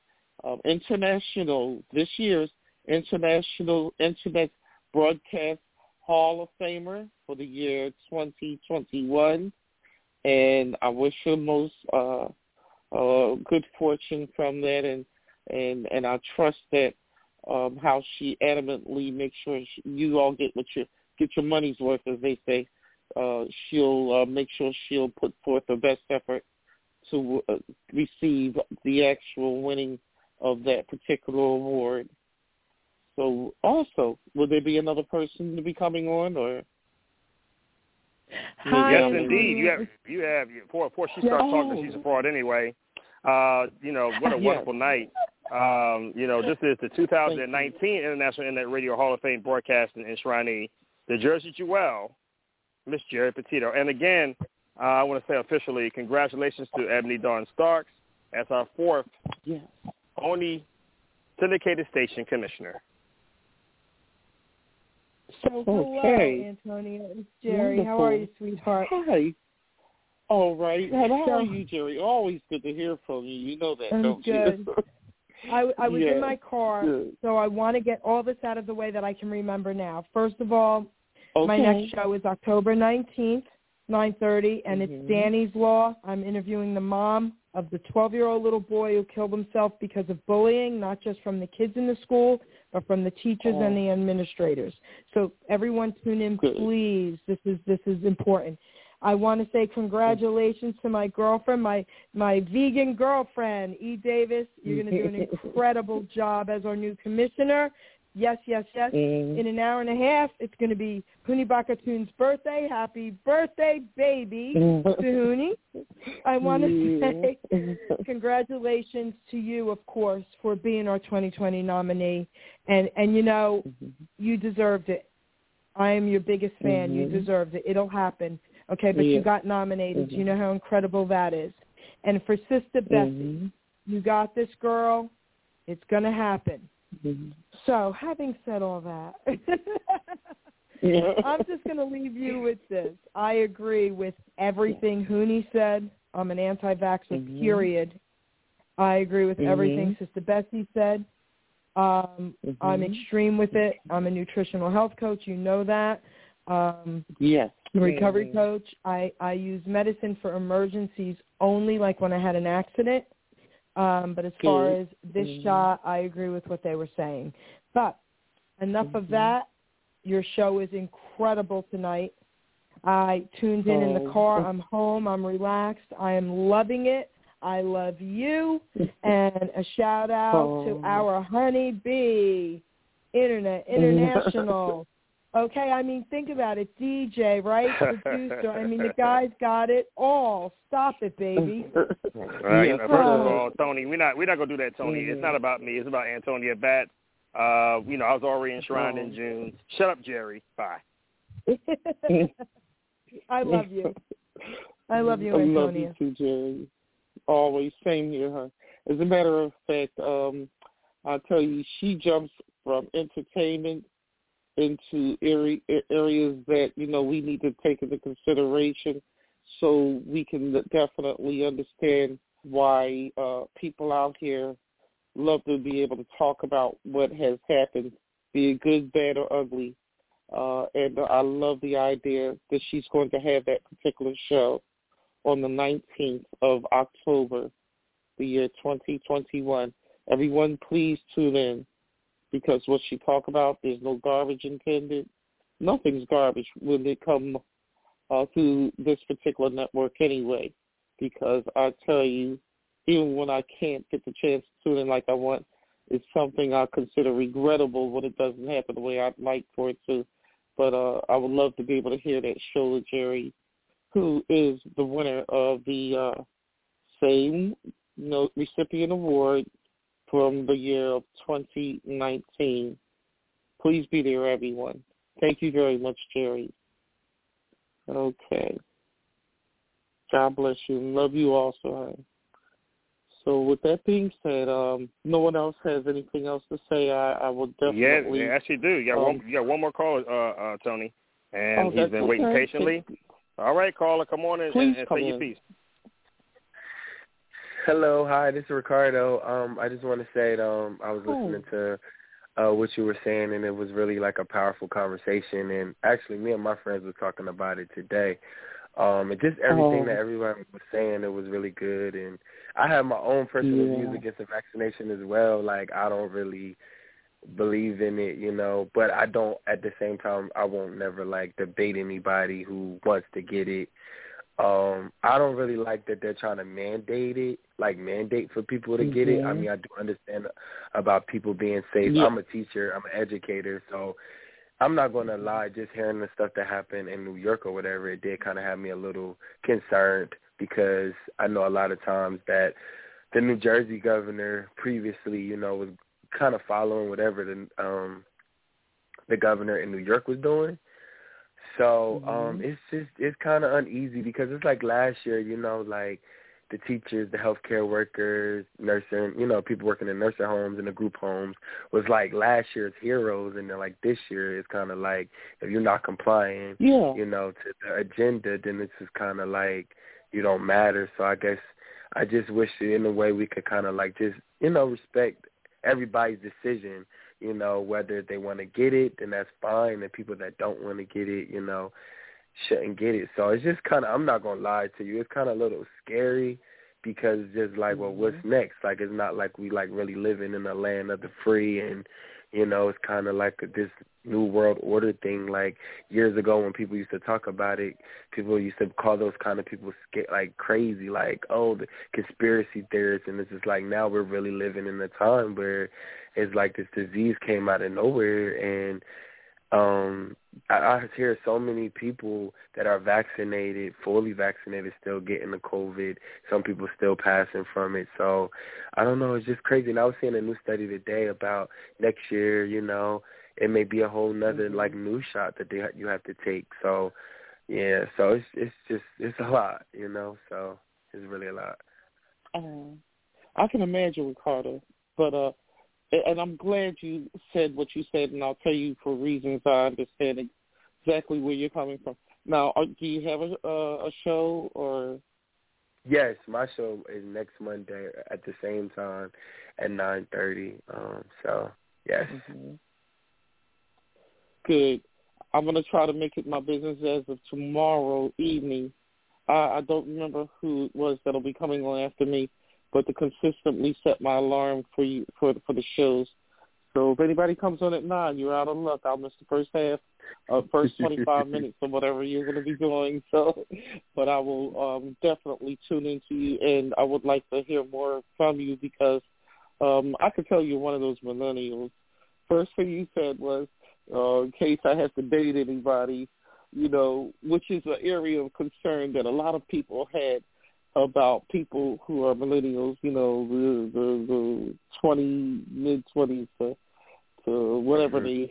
this year's International Internet Broadcast Hall of Famer for the year 2021. And I wish her most good fortune from that, and I trust that how she adamantly makes sure you all get your money's worth, as they say. She'll make sure she'll put forth her best effort to receive the actual winning of that particular award. So also, will there be another person to be coming on, or? Hi. Yes, indeed. You have. Before she starts talking, she's a fraud anyway. What a wonderful night. This is the 2019 International Internet Radio Hall of Fame broadcasting enshrinee, the Jersey Jewel, Miss Jerry Petito. And again, I want to say officially, congratulations to Ebony Dawn Starks as our fourth only syndicated station commissioner. So hello, Antonio. It's Jerry. Wonderful. How are you, sweetheart? Hi. All right. How are you, Jerry? Always good to hear from you. You know that, don't good. you? I was in my car, so I want to get all this out of the way that I can remember now. First of all, my next show is October 19th, 9:30, and it's Danny's Law. I'm interviewing the mom of the 12-year-old little boy who killed himself because of bullying, not just from the kids in the school, but from the teachers and the administrators. So everyone tune in, please. This is important. I want to say congratulations to my girlfriend, my vegan girlfriend, E. Davis. You're going to do an incredible job as our new commissioner. Yes. In an hour and a half, it's going to be Huni Bakatoon's birthday. Happy birthday, baby, to Huni. I want to say congratulations to you, of course, for being our 2020 nominee. And you know, you deserved it. I am your biggest fan. You deserved it. It'll happen. Okay, but you got nominated. You know how incredible that is. And for Sister Bessie, you got this, girl. It's going to happen. So having said all that, I'm just going to leave you with this. I agree with everything Huni said. I'm an anti-vaxxer, period. I agree with everything Sister Bessie said. I'm extreme with it. I'm a nutritional health coach. You know that. Recovery coach. I use medicine for emergencies only, like when I had an accident. But as far as this shot, I agree with what they were saying. But enough of that. Your show is incredible tonight. I tuned in the car. I'm home. I'm relaxed. I am loving it. I love you. And a shout-out to our honeybee, International. Okay, I mean, think about it. DJ, right? Producer. I mean, the guy's got it all. Stop it, baby. First of all, Tony, we're not gonna do that, Tony. It's not about me. It's about Antonia Bat. I was already enshrined in June. Shut up, Jerry. Bye. I love you. I love you, Antonia. I love you too, Jerry. Always. Same here, huh? As a matter of fact, I'll tell you, she jumps from entertainment into areas that, we need to take into consideration so we can definitely understand why people out here love to be able to talk about what has happened, be it good, bad, or ugly. And I love the idea that she's going to have that particular show on the 19th of October, the year 2021. Everyone, please tune in. Because what she talk about, there's no garbage intended. Nothing's garbage when they come through this particular network anyway. Because I tell you, even when I can't get the chance to tune in like I want, it's something I consider regrettable when it doesn't happen the way I'd like for it to. But I would love to be able to hear that show with Jerry, who is the winner of the same recipient award from the year of 2019. Please be there, everyone. Thank you very much, Jerry. Okay. God bless you. Love you also, hon. So with that being said, no one else has anything else to say. I will definitely. Yeah, actually do. You got one more call, Tony, and he's been waiting patiently. All right, caller, come on and say your piece. Hello, hi, this is Ricardo. I just want to say that I was listening to what you were saying, and it was really like a powerful conversation. And actually, me and my friends were talking about it today. And just everything that everyone was saying, it was really good. And I have my own personal views against the vaccination as well. Like, I don't really believe in it, but I don't, at the same time, I won't never, debate anybody who wants to get it. I don't really like that they're trying to mandate for people to get it. I mean, I do understand about people being safe. I'm a teacher. I'm an educator. So I'm not going to lie. Just hearing the stuff that happened in New York or whatever, it did kind of have me a little concerned because I know a lot of times that the New Jersey governor previously, was kind of following whatever the governor in New York was doing. So it's kind of uneasy because it's like last year, the teachers, the healthcare workers, nursing, people working in nursing homes and the group homes was like last year's heroes. And then like this year it's kind of like if you're not complying, to the agenda, then it's just kind of like you don't matter. So I guess I just wish in a way we could kind of like just, respect everybody's decision, whether they want to get it, then that's fine. And people that don't want to get it, shouldn't get it. So it's just kind of, I'm not going to lie to you, it's kind of a little scary because it's just like, well, what's next? Like, it's not like we like really living in a land of the free and, it's kind of like this new world order thing. Like years ago when people used to talk about it, people used to call those kind of people like crazy, like, oh, the conspiracy theorists. And it's just like now we're really living in a time where it's like this disease came out of nowhere. And I hear so many people that are vaccinated, fully vaccinated, still getting the COVID. Some people still passing from it. So I don't know. It's just crazy. And I was seeing a new study today about next year, it may be a whole nother like new shot that you have to take. So, yeah, so it's a lot, so it's really a lot. I can imagine, Ricardo, but and I'm glad you said what you said, and I'll tell you for reasons I understand exactly where you're coming from. Now, do you have a show or? Yes, my show is next Monday at the same time at 9:30. So yes. Mm-hmm. Good. I'm going to try to make it my business as of tomorrow evening. I don't remember who it was that'll be coming on after me, but to consistently set my alarm for you for the shows. So if anybody comes on at 9, you're out of luck. I'll miss the first half, first 25 minutes of whatever you're going to be doing. So, but I will definitely tune into you, and I would like to hear more from you because I could tell you're one of those millennials. First thing you said was, in case I have to date anybody, which is an area of concern that a lot of people had about people who are millennials, the mid-20s to whatever they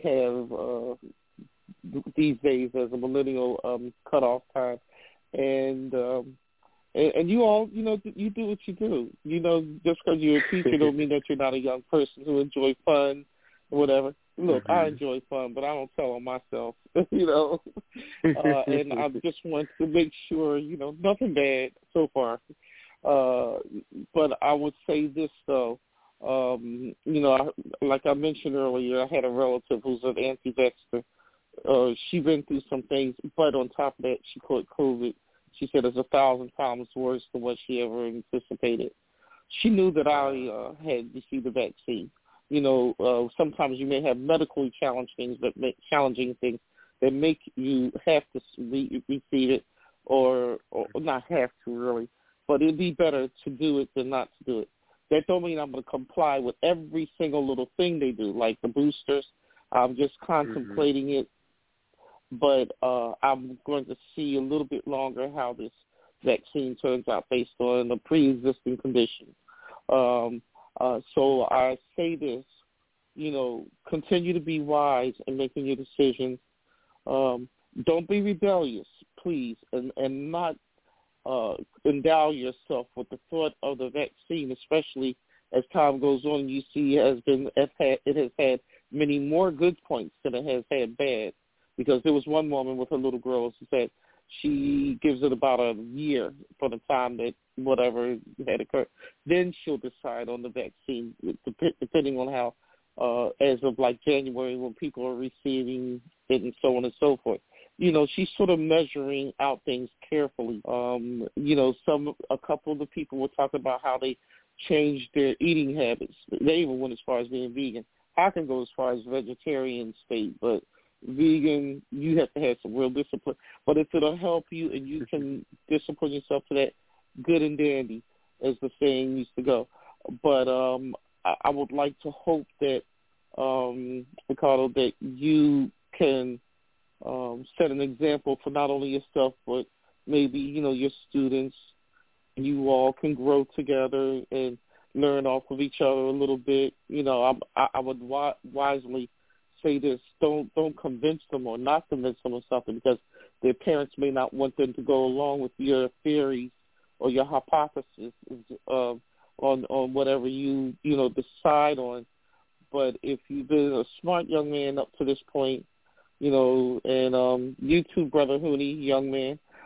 have these days as a millennial cutoff time. And you all, you do what you do. Just because you're a teacher don't mean that you're not a young person who enjoy fun or whatever. Look, I enjoy fun, but I don't tell on myself, and I just want to make sure, nothing bad so far. But I would say this, though, like I mentioned earlier, I had a relative who's an anti-vaxxer. She went through some things, but on top of that, she caught COVID. She said it's 1,000 times worse than what she ever anticipated. She knew that I had received the vaccine. Sometimes you may have medically challenging things that make you have to receive it, or not have to really. But it'd be better to do it than not to do it. That don't mean I'm going to comply with every single little thing they do, like the boosters. I'm just contemplating it, but I'm going to see a little bit longer how this vaccine turns out based on a pre-existing condition. So I say this, continue to be wise in making your decisions. Don't be rebellious, please, and not endow yourself with the thought of the vaccine, especially as time goes on. You see it has had many more good points than it has had bad, because there was one woman with a little girl who said she gives it about a year from the time that whatever had occurred. Then she'll decide on the vaccine, depending on how, as of like January, when people are receiving it and so on and so forth. She's sort of measuring out things carefully. A couple of the people were talking about how they changed their eating habits. They even went as far as being vegan. I can go as far as vegetarian state, but vegan, you have to have some real discipline. But if it'll help you and you can discipline yourself to that, good and dandy, as the saying used to go. But I would like to hope that, Ricardo, that you can set an example for not only yourself, but maybe, your students. You all can grow together and learn off of each other a little bit. I would wisely say this: don't convince them or not convince them of something, because their parents may not want them to go along with your theories or your hypothesis on whatever you decide on. But if you've been a smart young man up to this point, and you too, Brother Hooney, young man,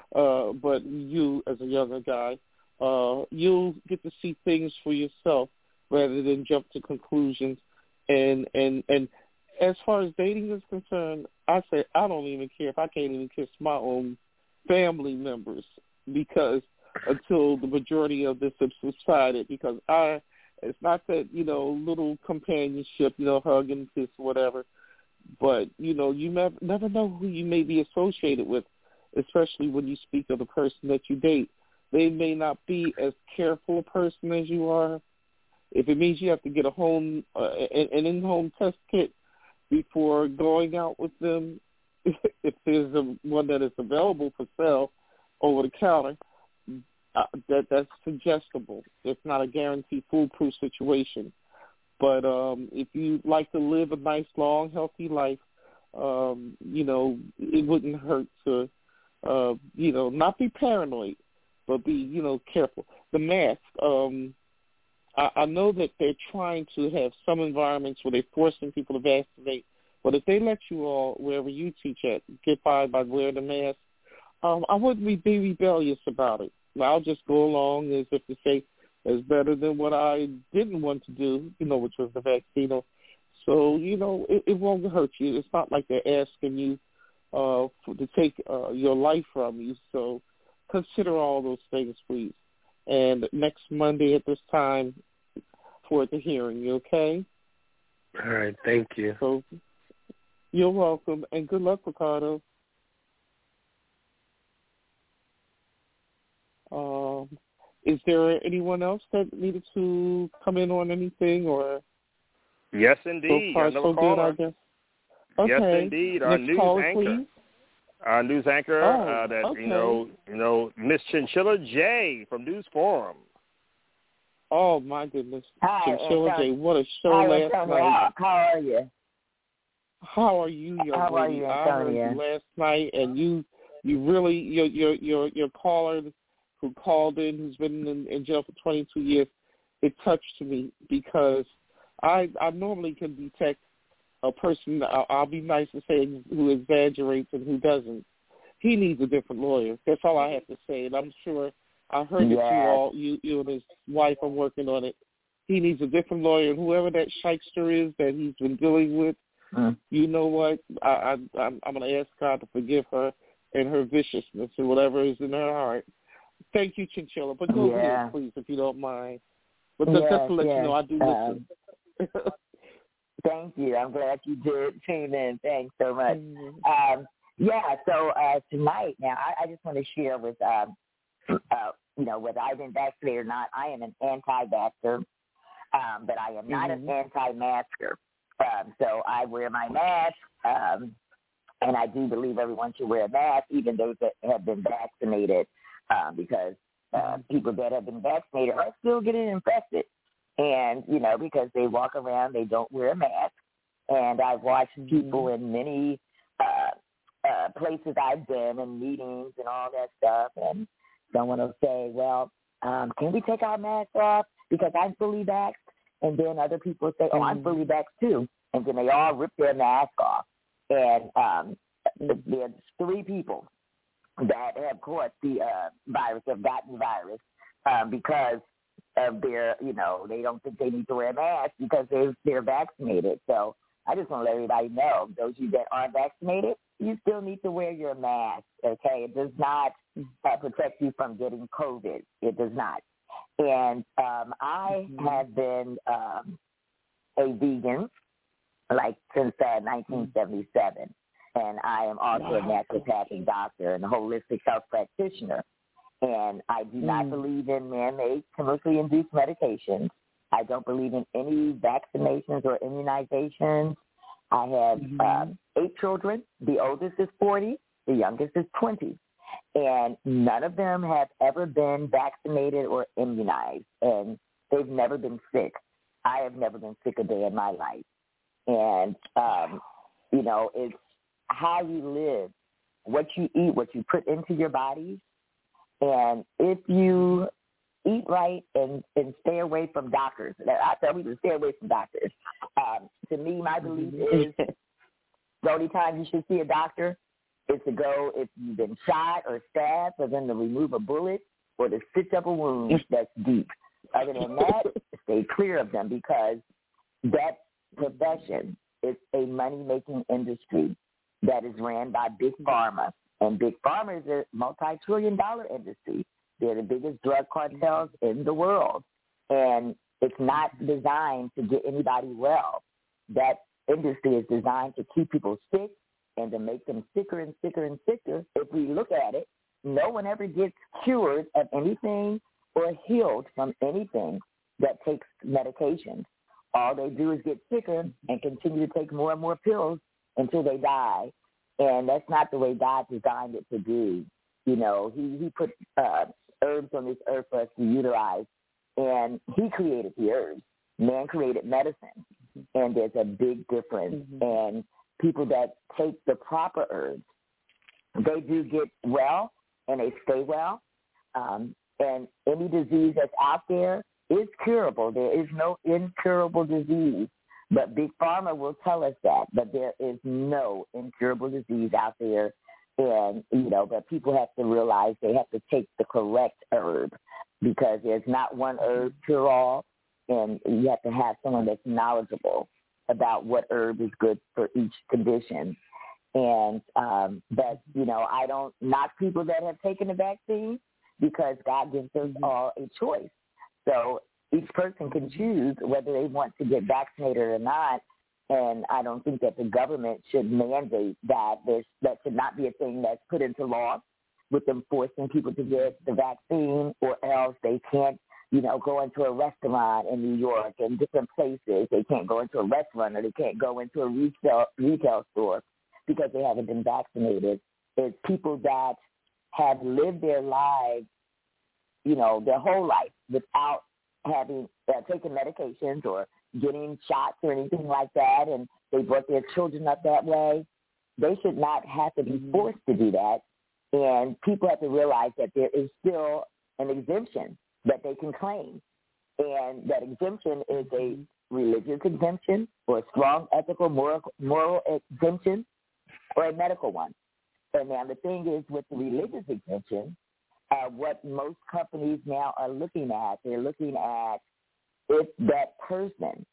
but you, as a younger guy, you'll get to see things for yourself rather than jump to conclusions. And as far as dating is concerned, I say I don't even care if I can't even kiss my own family members, because until the majority of this has subsided, because it's not that, little companionship, hug and kiss, whatever, but, you never know who you may be associated with, especially when you speak of the person that you date. They may not be as careful a person as you are. If it means you have to get an in-home test kit before going out with them, if there's one that is available for sale over the counter, that's suggestible. It's not a guaranteed foolproof situation. But if you like to live a nice, long, healthy life, it wouldn't hurt to, not be paranoid, but be, careful. The mask, I know that they're trying to have some environments where they're forcing people to vaccinate, but if they let you all, wherever you teach at, get by wearing the mask, I wouldn't be rebellious about it. I'll just go along as if to say it's better than what I didn't want to do, which was the vaccine. So, it won't hurt you. It's not like they're asking you to take your life from you. So consider all those things, please. And next Monday at this time for the hearing, okay? All right, thank you. So you're welcome, and good luck, Ricardo. Is there anyone else that needed to come in on anything, or? Yes, indeed. So far, so good, I guess. Okay. Yes, indeed. Our next news caller, anchor. Please. Our news anchor, okay. Miss Chinchilla J from News Forum. Oh my goodness, Hi, Chinchilla J, what a show last night. How are you? How are you, young How are lady? you, I heard you last night, and you really your caller who called in, who's been in jail for 22 years, it touched me because I normally can detect a person, I'll be nice to say, who exaggerates and who doesn't. He needs a different lawyer. That's all I have to say. And I'm sure I heard that you and his wife are working on it. He needs a different lawyer. And whoever that shyster is that he's been dealing with, you know what? I'm going to ask God to forgive her and her viciousness and whatever is in her heart. Thank you, Chinchilla. But go ahead, please, if you don't mind. But just to let you know, I do listen. Thank you. I'm glad you did tune in. Thanks so much. So tonight, now, I just want to share with, whether I've been vaccinated or not, I am an anti-vaxxer, but I am not an anti-masker. So I wear my mask, and I do believe everyone should wear a mask, even those that have been vaccinated, because people that have been vaccinated are still getting infected. And, because they walk around, they don't wear a mask. And I've watched people in many places I've been and meetings and all that stuff. And someone will say, well, can we take our masks off because I'm fully vaxxed? And then other people say, oh, I'm fully vaxxed too. And then they all rip their mask off. And there's 3 people that have caught the virus, have gotten the virus because of their, they don't think they need to wear a mask because they're vaccinated. So I just want to let everybody know, those of you that aren't vaccinated, you still need to wear your mask, okay? It does not protect you from getting COVID. It does not. And I have been a vegan, since 1977. And I am also a naturopathic doctor and a holistic health practitioner. And I do not believe in man-made, commercially induced medications. I don't believe in any vaccinations or immunizations. I have 8 children. The oldest is 40. The youngest is 20. And none of them have ever been vaccinated or immunized. And they've never been sick. I have never been sick a day in my life. And, it's how you live, what you eat, what you put into your body. And if you eat right and stay away from doctors, I tell people to stay away from doctors. To me, my belief is the only time you should see a doctor is to go if you've been shot or stabbed, for them to remove a bullet or to stitch up a wound that's deep. Other than that, stay clear of them, because that profession is a money-making industry that is ran by Big Pharma. And Big Pharma is a multi-trillion-dollar industry. They're the biggest drug cartels in the world. And it's not designed to get anybody well. That industry is designed to keep people sick and to make them sicker and sicker and sicker. If we look at it, no one ever gets cured of anything or healed from anything that takes medications. All they do is get sicker and continue to take more and more pills until they die. And that's not the way God designed it to be. You know, he put herbs on this earth for us to utilize, and he created the herbs. Man created medicine, and there's a big difference. And people that take the proper herbs, they do get well, and they stay well. And any disease that's out there is curable. There is no incurable disease. But Big Pharma will tell us that. But there is no incurable disease out there. And, you know, but people have to realize they have to take the correct herb, because there's not one herb cure all. And you have to have someone that's knowledgeable about what herb is good for each condition. And but, you know, I don't knock people that have taken the vaccine, because God gives us all a choice. So each person can choose whether they want to get vaccinated or not. And I don't think that the government should mandate that. That should not be a thing that's put into law, with them forcing people to get the vaccine, or else they can't, you know, go into a restaurant in New York and different places. They can't go into a restaurant, or they can't go into a retail store because they haven't been vaccinated. It's people that have lived their lives, you know, their whole life without having taken medications or getting shots or anything like that, and they brought their children up that way. They should not have to be forced to do that. And people have to realize that there is still an exemption that they can claim. And that exemption is a religious exemption, or a strong ethical, moral exemption, or a medical one. And now the thing is, with the religious exemption, what most companies now are looking at, they're looking at if that person,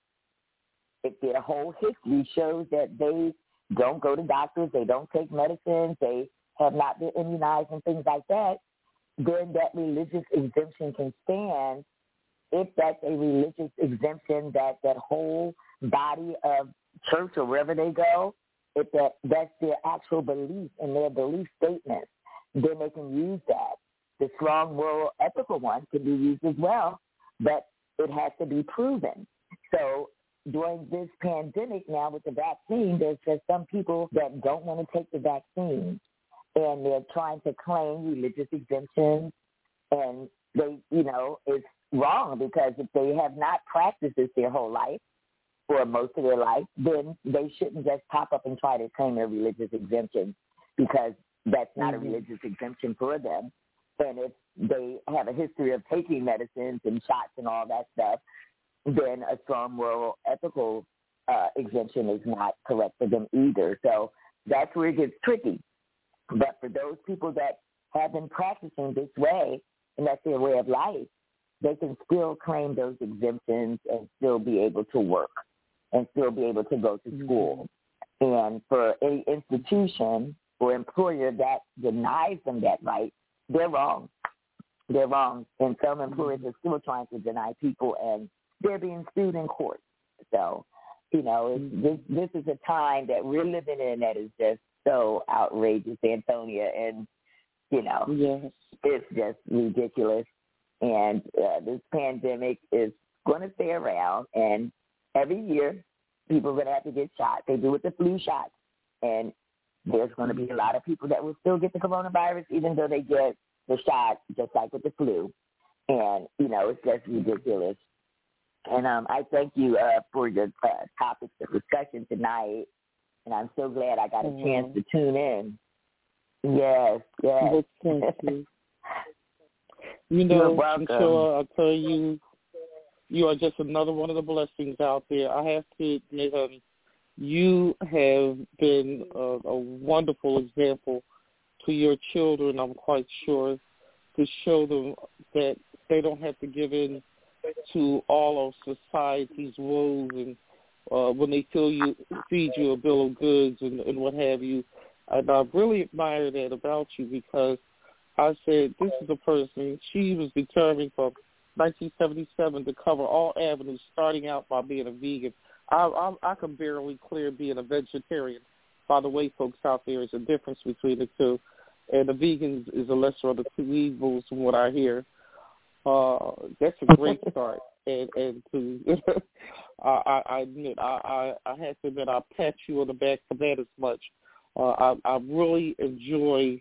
if their whole history shows that they don't go to doctors, they don't take medicines, they have not been immunized and things like that, then that religious exemption can stand. If that's a religious exemption, that whole body of church or wherever they go, if that's their actual belief and their belief statements, then they can use that. The strong moral ethical one can be used as well, but it has to be proven. So during this pandemic now with the vaccine, there's just some people that don't want to take the vaccine, and they're trying to claim religious exemptions, and they, you know, it's wrong, because if they have not practiced this their whole life or most of their life, then they shouldn't just pop up and try to claim their religious exemption, because that's not a religious exemption for them. And if they have a history of taking medicines and shots and all that stuff, then a strong moral ethical exemption is not correct for them either. So that's where it gets tricky. But for those people that have been practicing this way, and that's their way of life, they can still claim those exemptions and still be able to work and still be able to go to school. And for any institution or employer that denies them that right, they're wrong. They're wrong. And some employers are still trying to deny people, and they're being sued in court. So, you know, this is a time that we're living in that is just so outrageous, Antonia. And, you know, it's just ridiculous. And this pandemic is going to stay around. And every year, people are going to have to get shot. They do with the flu shot. And there's going to be a lot of people that will still get the coronavirus, even though they get the shot, just like with the flu. And, you know, it's just ridiculous. And I thank you for your topics of discussion tonight. And I'm so glad I got a chance to tune in. Yes. Well, thank you. You know, Michelle, I'll tell you, you are just another one of the blessings out there. I have to admit, you have been a wonderful example to your children, I'm quite sure, to show them that they don't have to give in to all of society's woes, and when they feed you a bill of goods and what have you. And I really admire that about you, because I said, this is a person, she was determined from 1977 to cover all avenues, starting out by being a vegan. I can barely clear being a vegetarian. By the way, folks out there, is a difference between the two. And the vegans is a lesser of the two evils from what I hear. That's a great start. And to I admit, I have to admit, I pat you on the back for that as much. I really enjoy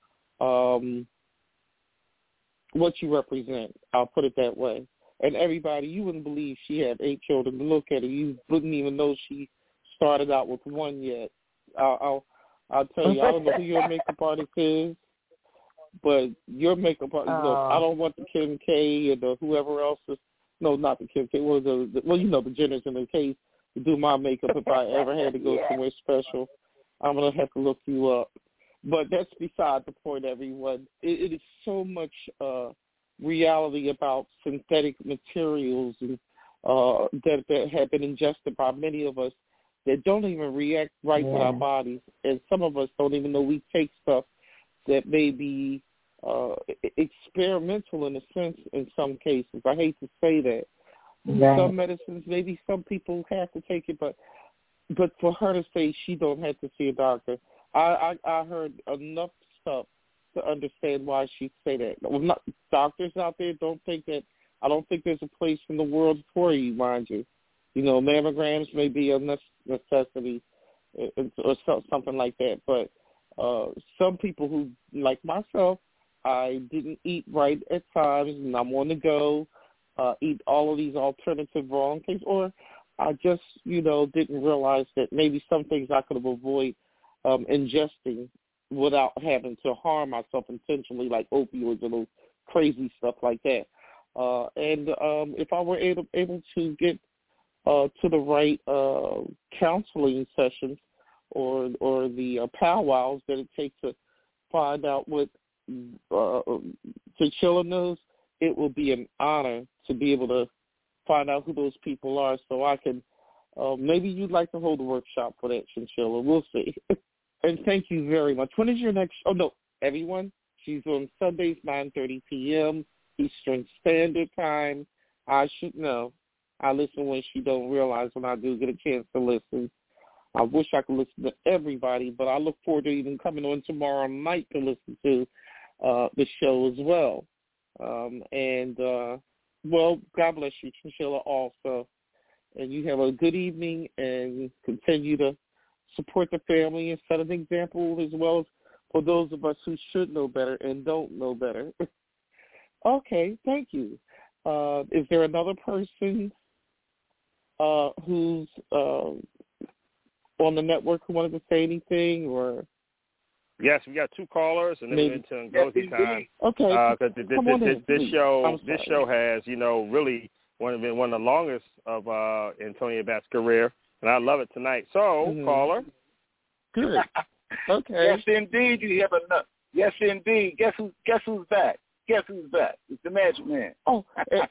what you represent. I'll put it that way. And everybody, you wouldn't believe she had 8 children. To look at her, you wouldn't even know she started out with 1 yet. I'll tell you, I don't know who your makeup artist is, but your makeup artist, I don't want the Kim K and the whoever else is, no, not the Kim K, well, the Jenners in the case, to do my makeup if I ever had to go somewhere special. I'm going to have to look you up. But that's beside the point, everyone. It is so much reality about synthetic materials and that have been ingested by many of us that don't even react right with our bodies. And some of us don't even know we take stuff that may be experimental in a sense in some cases. I hate to say that. Right. Some medicines, maybe some people have to take it, but for her to say she don't have to see a doctor, I heard enough stuff to understand why she'd say that. Well, doctors out there don't think that. I don't think there's a place in the world for you, mind you. You know, mammograms may be a necessity or something like that. But some people who, like myself, I didn't eat right at times, and I'm on the go, eat all of these alternative wrong things, or I just, didn't realize that maybe some things I could have avoided ingesting without having to harm myself intentionally, like opioids and those crazy stuff like that. And if I were able to get to the right counseling sessions or the powwows that it takes to find out what Chinchilla knows, it will be an honor to be able to find out who those people are, so I can maybe you'd like to hold a workshop for that, Chinchilla. We'll see. And thank you very much. When is your next? Oh no, everyone. She's on Sundays, 9:30 p.m. Eastern Standard Time. I should know. I listen when she don't realize when I do get a chance to listen. I wish I could listen to everybody, but I look forward to even coming on tomorrow night to listen to the show as well. Well, God bless you, Chinchilla, also. And you have a good evening and continue to support the family and set an example as well as for those of us who should know better and don't know better. Okay, thank you. Is there another person who's on the network who wanted to say anything, or? Yes, we got 2 callers, and then we're into Ngozi time. Okay. Because this show has, really one of the longest of Antonia Batt's career, and I love it tonight. So, caller. Good. Okay. Yes, indeed, you have enough. Yes, indeed. Guess who's back? Guess who's back? It's the Magic Man. Oh,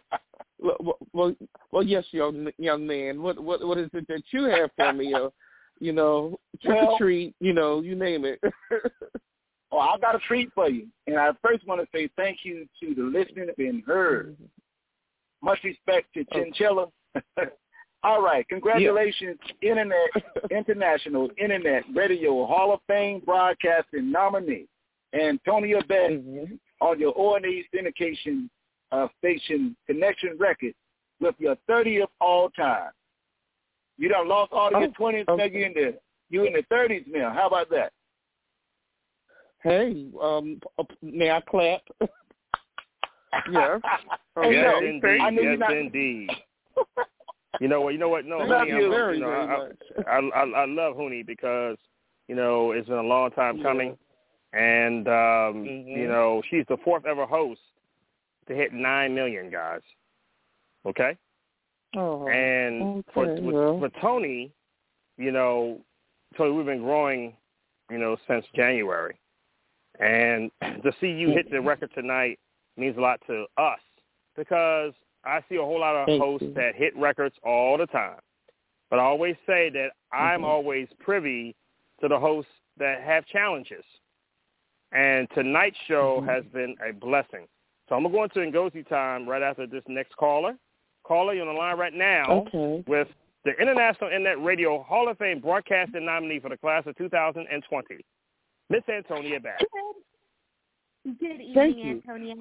well, yes, young man. What is it that you have for me? Trick or treat. You name it. Oh, I got a treat for you, and I first want to say thank you to the listener that been heard. Much respect to Chinchilla. All right, congratulations, International Internet Radio Hall of Fame Broadcasting nominee, Antonia Batt, on your O&E syndication station connection record with your 30th all time. You done lost all of your 20s, now you in the 30s now. How about that? Hey, may I clap? Yes. Okay. Yes, indeed. Yes, indeed. You know what? No, Huni, I love Huni because, it's been a long time coming. And, she's the 4th ever host to hit 9 million, guys. Okay? Oh, and for Tony, So we've been growing, since January. And to see you hit the record tonight means a lot to us because I see a whole lot of hosts that hit records all the time. But I always say that I'm always privy to the hosts that have challenges. And tonight's show has been a blessing. So I'm going to go into Ngozi time right after this next caller. Caller, you're on the line right now with the International Internet Radio Hall of Fame broadcasting nominee for the class of 2020, Miss Antonia Bass. Good evening, Antonia.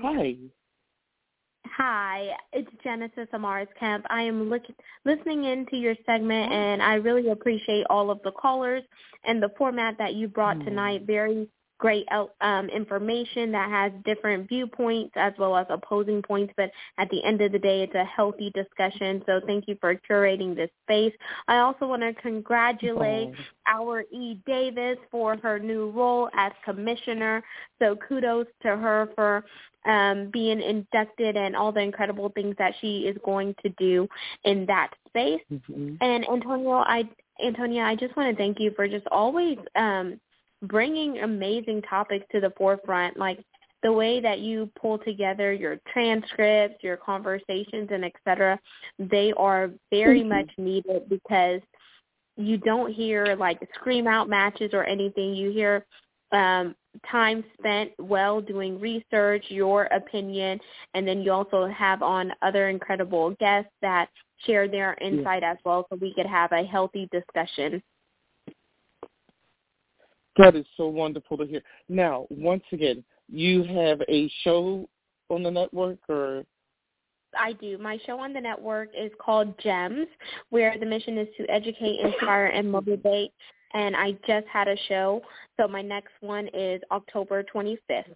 Hi, it's Genesis Amaris Kemp. I am listening into your segment, and I really appreciate all of the callers and the format that you brought tonight. Very great information that has different viewpoints as well as opposing points, but at the end of the day, it's a healthy discussion. So thank you for curating this space. I also want to congratulate our E. Davis for her new role as commissioner. So kudos to her for being inducted and all the incredible things that she is going to do in that space. And Antonia, I just want to thank you for just always bringing amazing topics to the forefront, like the way that you pull together your transcripts, your conversations, and et cetera. They are very much needed because you don't hear like scream out matches or anything. You hear time spent well doing research, your opinion, and then you also have on other incredible guests that share their insight as well, so we could have a healthy discussion. That is so wonderful to hear. Now, once again, you have a show on the network, or? I do. My show on the network is called GEMS, where the mission is to educate, inspire, and motivate. And I just had a show, so my next one is October 25th.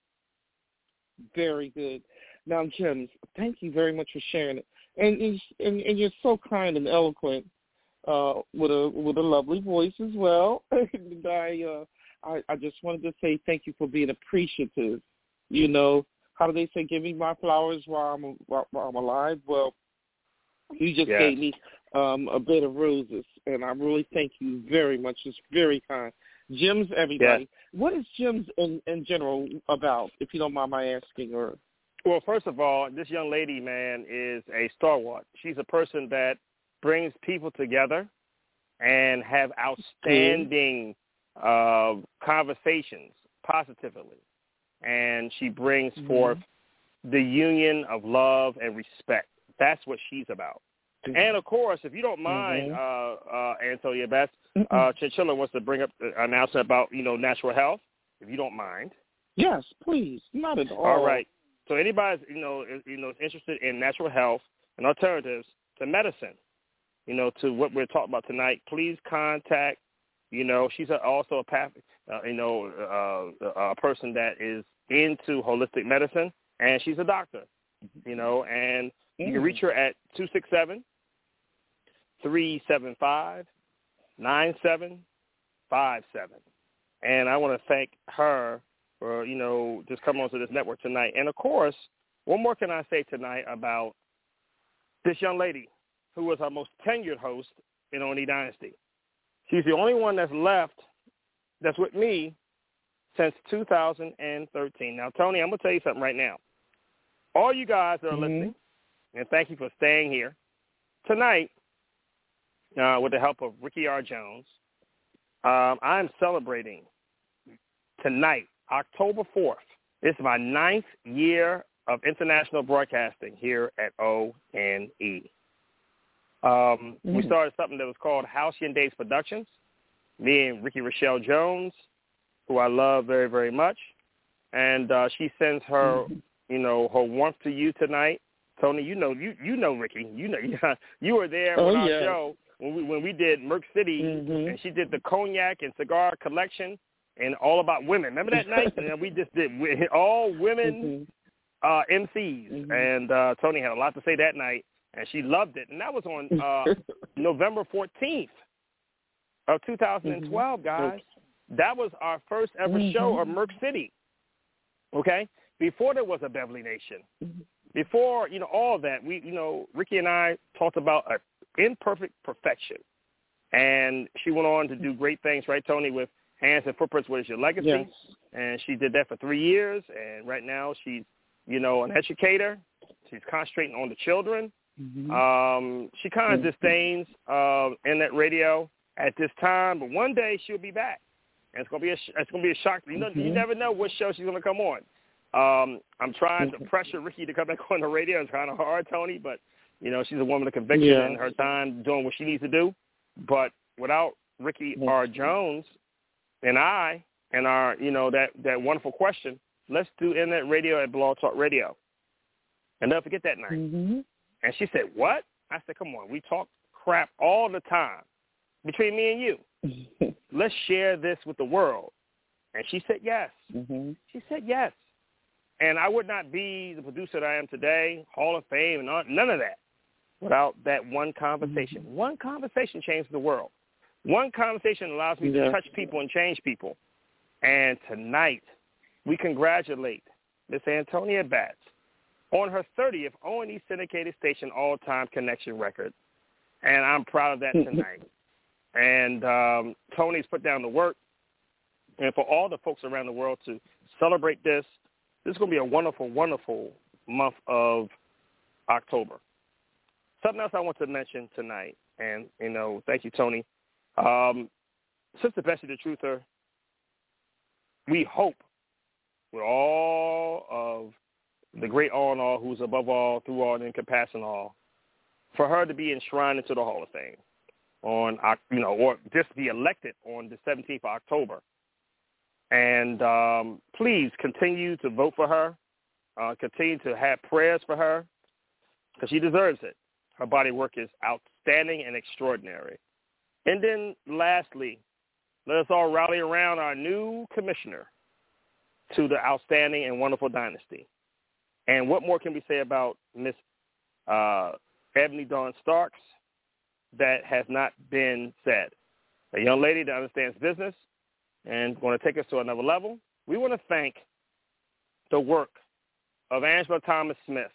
Very good. Now, GEMS, thank you very much for sharing it. And you're so kind and eloquent. With a lovely voice as well. And I just wanted to say thank you for being appreciative. How do they say, give me my flowers while I'm alive? Well, you just gave me a bed of roses, and I really thank you very much. It's very kind. GEMS, everybody. What is GEMS in general about, if you don't mind my asking? Or Well, first of all, this young lady, man, is a stalwart. She's a person that brings people together and have outstanding conversations positively. And she brings forth the union of love and respect. That's what she's about. And, of course, if you don't mind, Antonia Bass, Chinchilla wants to bring up an announcement about, natural health, if you don't mind. Yes, please. Not at all. All right. So anybody, is interested in natural health and alternatives to medicine, to what we're talking about tonight, please contact, she's also a person that is into holistic medicine, and she's a doctor, and you can reach her at 267-375-9757. And I want to thank her for, just coming onto this network tonight. And, of course, what more can I say tonight about this young lady who was our most tenured host in O&E Dynasty? She's the only one that's left that's with me since 2013. Now, Tony, I'm going to tell you something right now. All you guys that are listening, and thank you for staying here, tonight, with the help of Ricky R. Jones, I'm celebrating tonight, October 4th. It's my 9th year of international broadcasting here at O&E. We started something that was called Halcyon Days Productions. Me and Ricky Rochelle Jones, who I love very, very much. And she sends her, her warmth to you tonight. Tony, you know Ricky. You were there on our show when we did Merc City, and she did the cognac and cigar collection and all about women. Remember that night? And we just did all women MCs. And Tony had a lot to say that night. And she loved it. And that was on November 14th of 2012, guys. That was our first ever show of Merc City, okay? Before there was a Beverly Nation. Before, all that, we, Ricky and I talked about imperfect perfection. And she went on to do great things, right, Tony, with Hands and Footprints, What is Your Legacy? Yes. And she did that for 3 years, and right now she's, an educator. She's concentrating on the children. Mm-hmm. She kind of disdains internet radio at this time, but one day she'll be back, and it's gonna be a shock. You never know what show she's gonna come on. I'm trying to pressure Ricky to come back on the radio. It's kind of hard, Tony, but she's a woman of conviction in her time doing what she needs to do. But without Ricky R. Jones and I and our that wonderful question, let's do internet radio at Blog Talk Radio. And never forget that night. Mm-hmm. And she said, what? I said, come on, we talk crap all the time between me and you. Let's share this with the world. And she said yes. Mm-hmm. She said yes. And I would not be the producer that I am today, Hall of Fame, and none of that, without that one conversation. Mm-hmm. One conversation changed the world. One conversation allows me to touch people and change people. And tonight, we congratulate Miss Antonia Batts on her 30th O&E syndicated station all-time connection record. And I'm proud of that tonight. And Tony's put down the work. And for all the folks around the world to celebrate this is going to be a wonderful, wonderful month of October. Something else I want to mention tonight, and, thank you, Tony. Sister Bessie the Truther, we hope with all of the great all in all, who's above all, through all, and encompassing all, for her to be enshrined into the Hall of Fame on, or just be elected on the 17th of October. And please continue to vote for her. Continue to have prayers for her because she deserves it. Her body work is outstanding and extraordinary. And then lastly, let us all rally around our new commissioner to the outstanding and wonderful dynasty. And what more can we say about Miss Ebony Dawn Starks that has not been said? A young lady that understands business and going to take us to another level. We want to thank the work of Angela Thomas Smith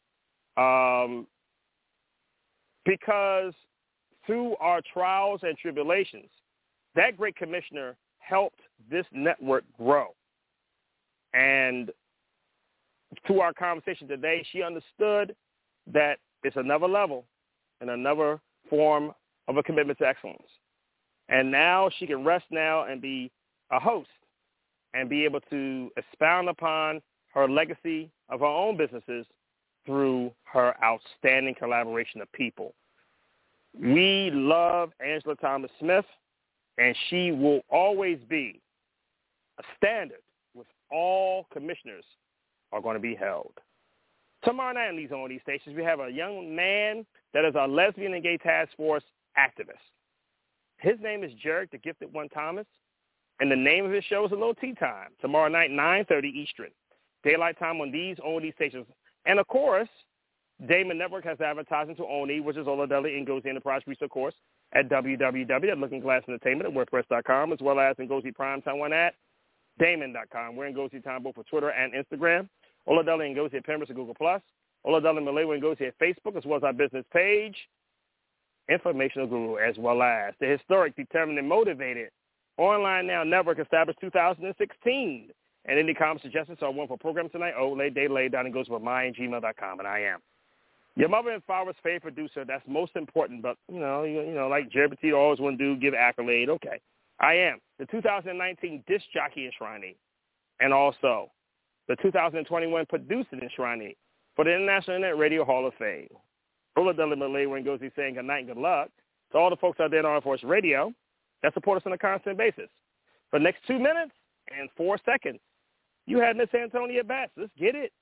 because through our trials and tribulations, that great commissioner helped this network grow. And through our conversation today, she understood that it's another level and another form of a commitment to excellence. And now she can rest now and be a host and be able to expound upon her legacy of her own businesses through her outstanding collaboration of people. We love Angela Thomas Smith, and she will always be a standard with all commissioners are going to be held. Tomorrow night on these O&E stations, we have a young man that is our lesbian and gay task force activist. His name is Jarek the Gifted One Thomas, and the name of his show is A Little Tea Time, tomorrow night, 9:30 Eastern, daylight time on these O&E stations. And, of course, Damon Network has advertising to O&E, which is Ola Deli Ngozi Enterprise Research Course at www.lookingglassentertainment@wordpress.com, as well as Ngozi Primetime One at Damon.com. We're Ngozi Time both for Twitter and Instagram. Ola Deli Ngozi at Pinterest and Google+. Ola Deli Malewa Ngozi at Facebook, as well as our business page, Informational Guru, as well as the historic, determined, and motivated Online Now Network established 2016. And any comments, suggestions, or one for program tonight, olay.day.ngozi@my@gmail.com, and I am your mother and father's favorite producer. That's most important, but, like Jerry Petit always want to do, give accolade. Okay. I am the 2019 disc jockey enshrinee, and also the 2021 producer enshrinee for the International Internet Radio Hall of Fame. Ola Deli Malewa Ngozi saying good night and good luck to all the folks out there on Armed Force Radio that support us on a constant basis. For the next 2 minutes and 4 seconds, you had Miss Antonia Batts. Let's get it.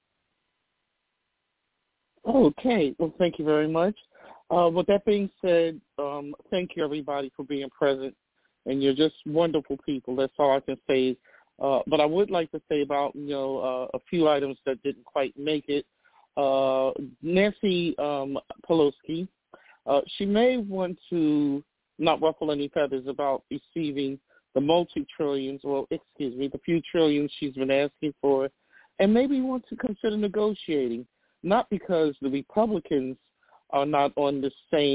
Okay. Well, thank you very much. With that being said, thank you, everybody, for being present. And you're just wonderful people. That's all I can say. But I would like to say about, a few items that didn't quite make it. Nancy Pelosi, she may want to not ruffle any feathers about receiving the the few trillions she's been asking for, and maybe want to consider negotiating, not because the Republicans are not on the same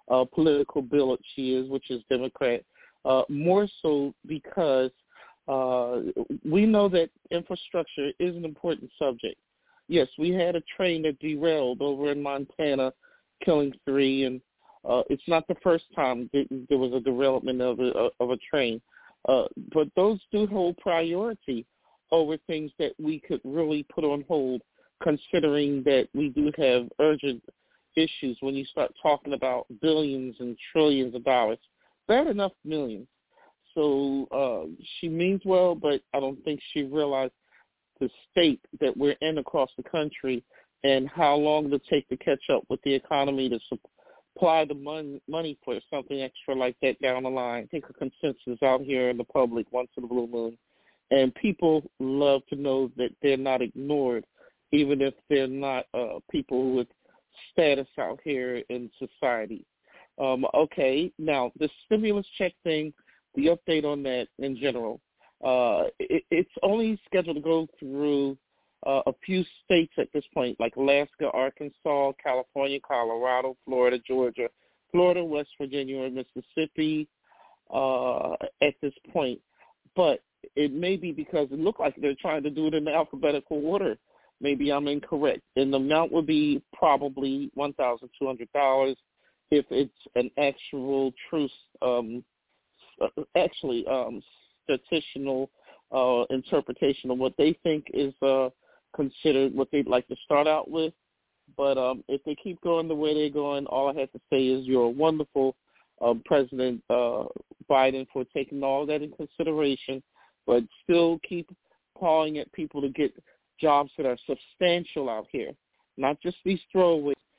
political billet she is, which is Democrat, more so because we know that infrastructure is an important subject. Yes, we had a train that derailed over in Montana, killing 3, and it's not the first time there was a derailment of a train. But those do hold priority over things that we could really put on hold, considering that we do have urgent issues when you start talking about billions and trillions of dollars. Bad enough millions. So she means well, but I don't think she realized the state that we're in across the country and how long it'll take to catch up with the economy to supply the money for something extra like that down the line. I think a consensus out here in the public once in a blue moon. And people love to know that they're not ignored, even if they're not people with status out here in society. Okay, now the stimulus check thing, the update on that in general, it's only scheduled to go through a few states at this point, like Alaska, Arkansas, California, Colorado, Florida, Georgia, Florida, West Virginia, and Mississippi at this point. But it may be because it looked like they're trying to do it in alphabetical order. Maybe I'm incorrect. And the amount would be probably $1,200 if it's an actual true, statistical interpretation of what they think is considered what they'd like to start out with. But if they keep going the way they're going, all I have to say is you're a wonderful President Biden for taking all that in consideration, but still keep pawing at people to get jobs that are substantial out here, not just these throwaways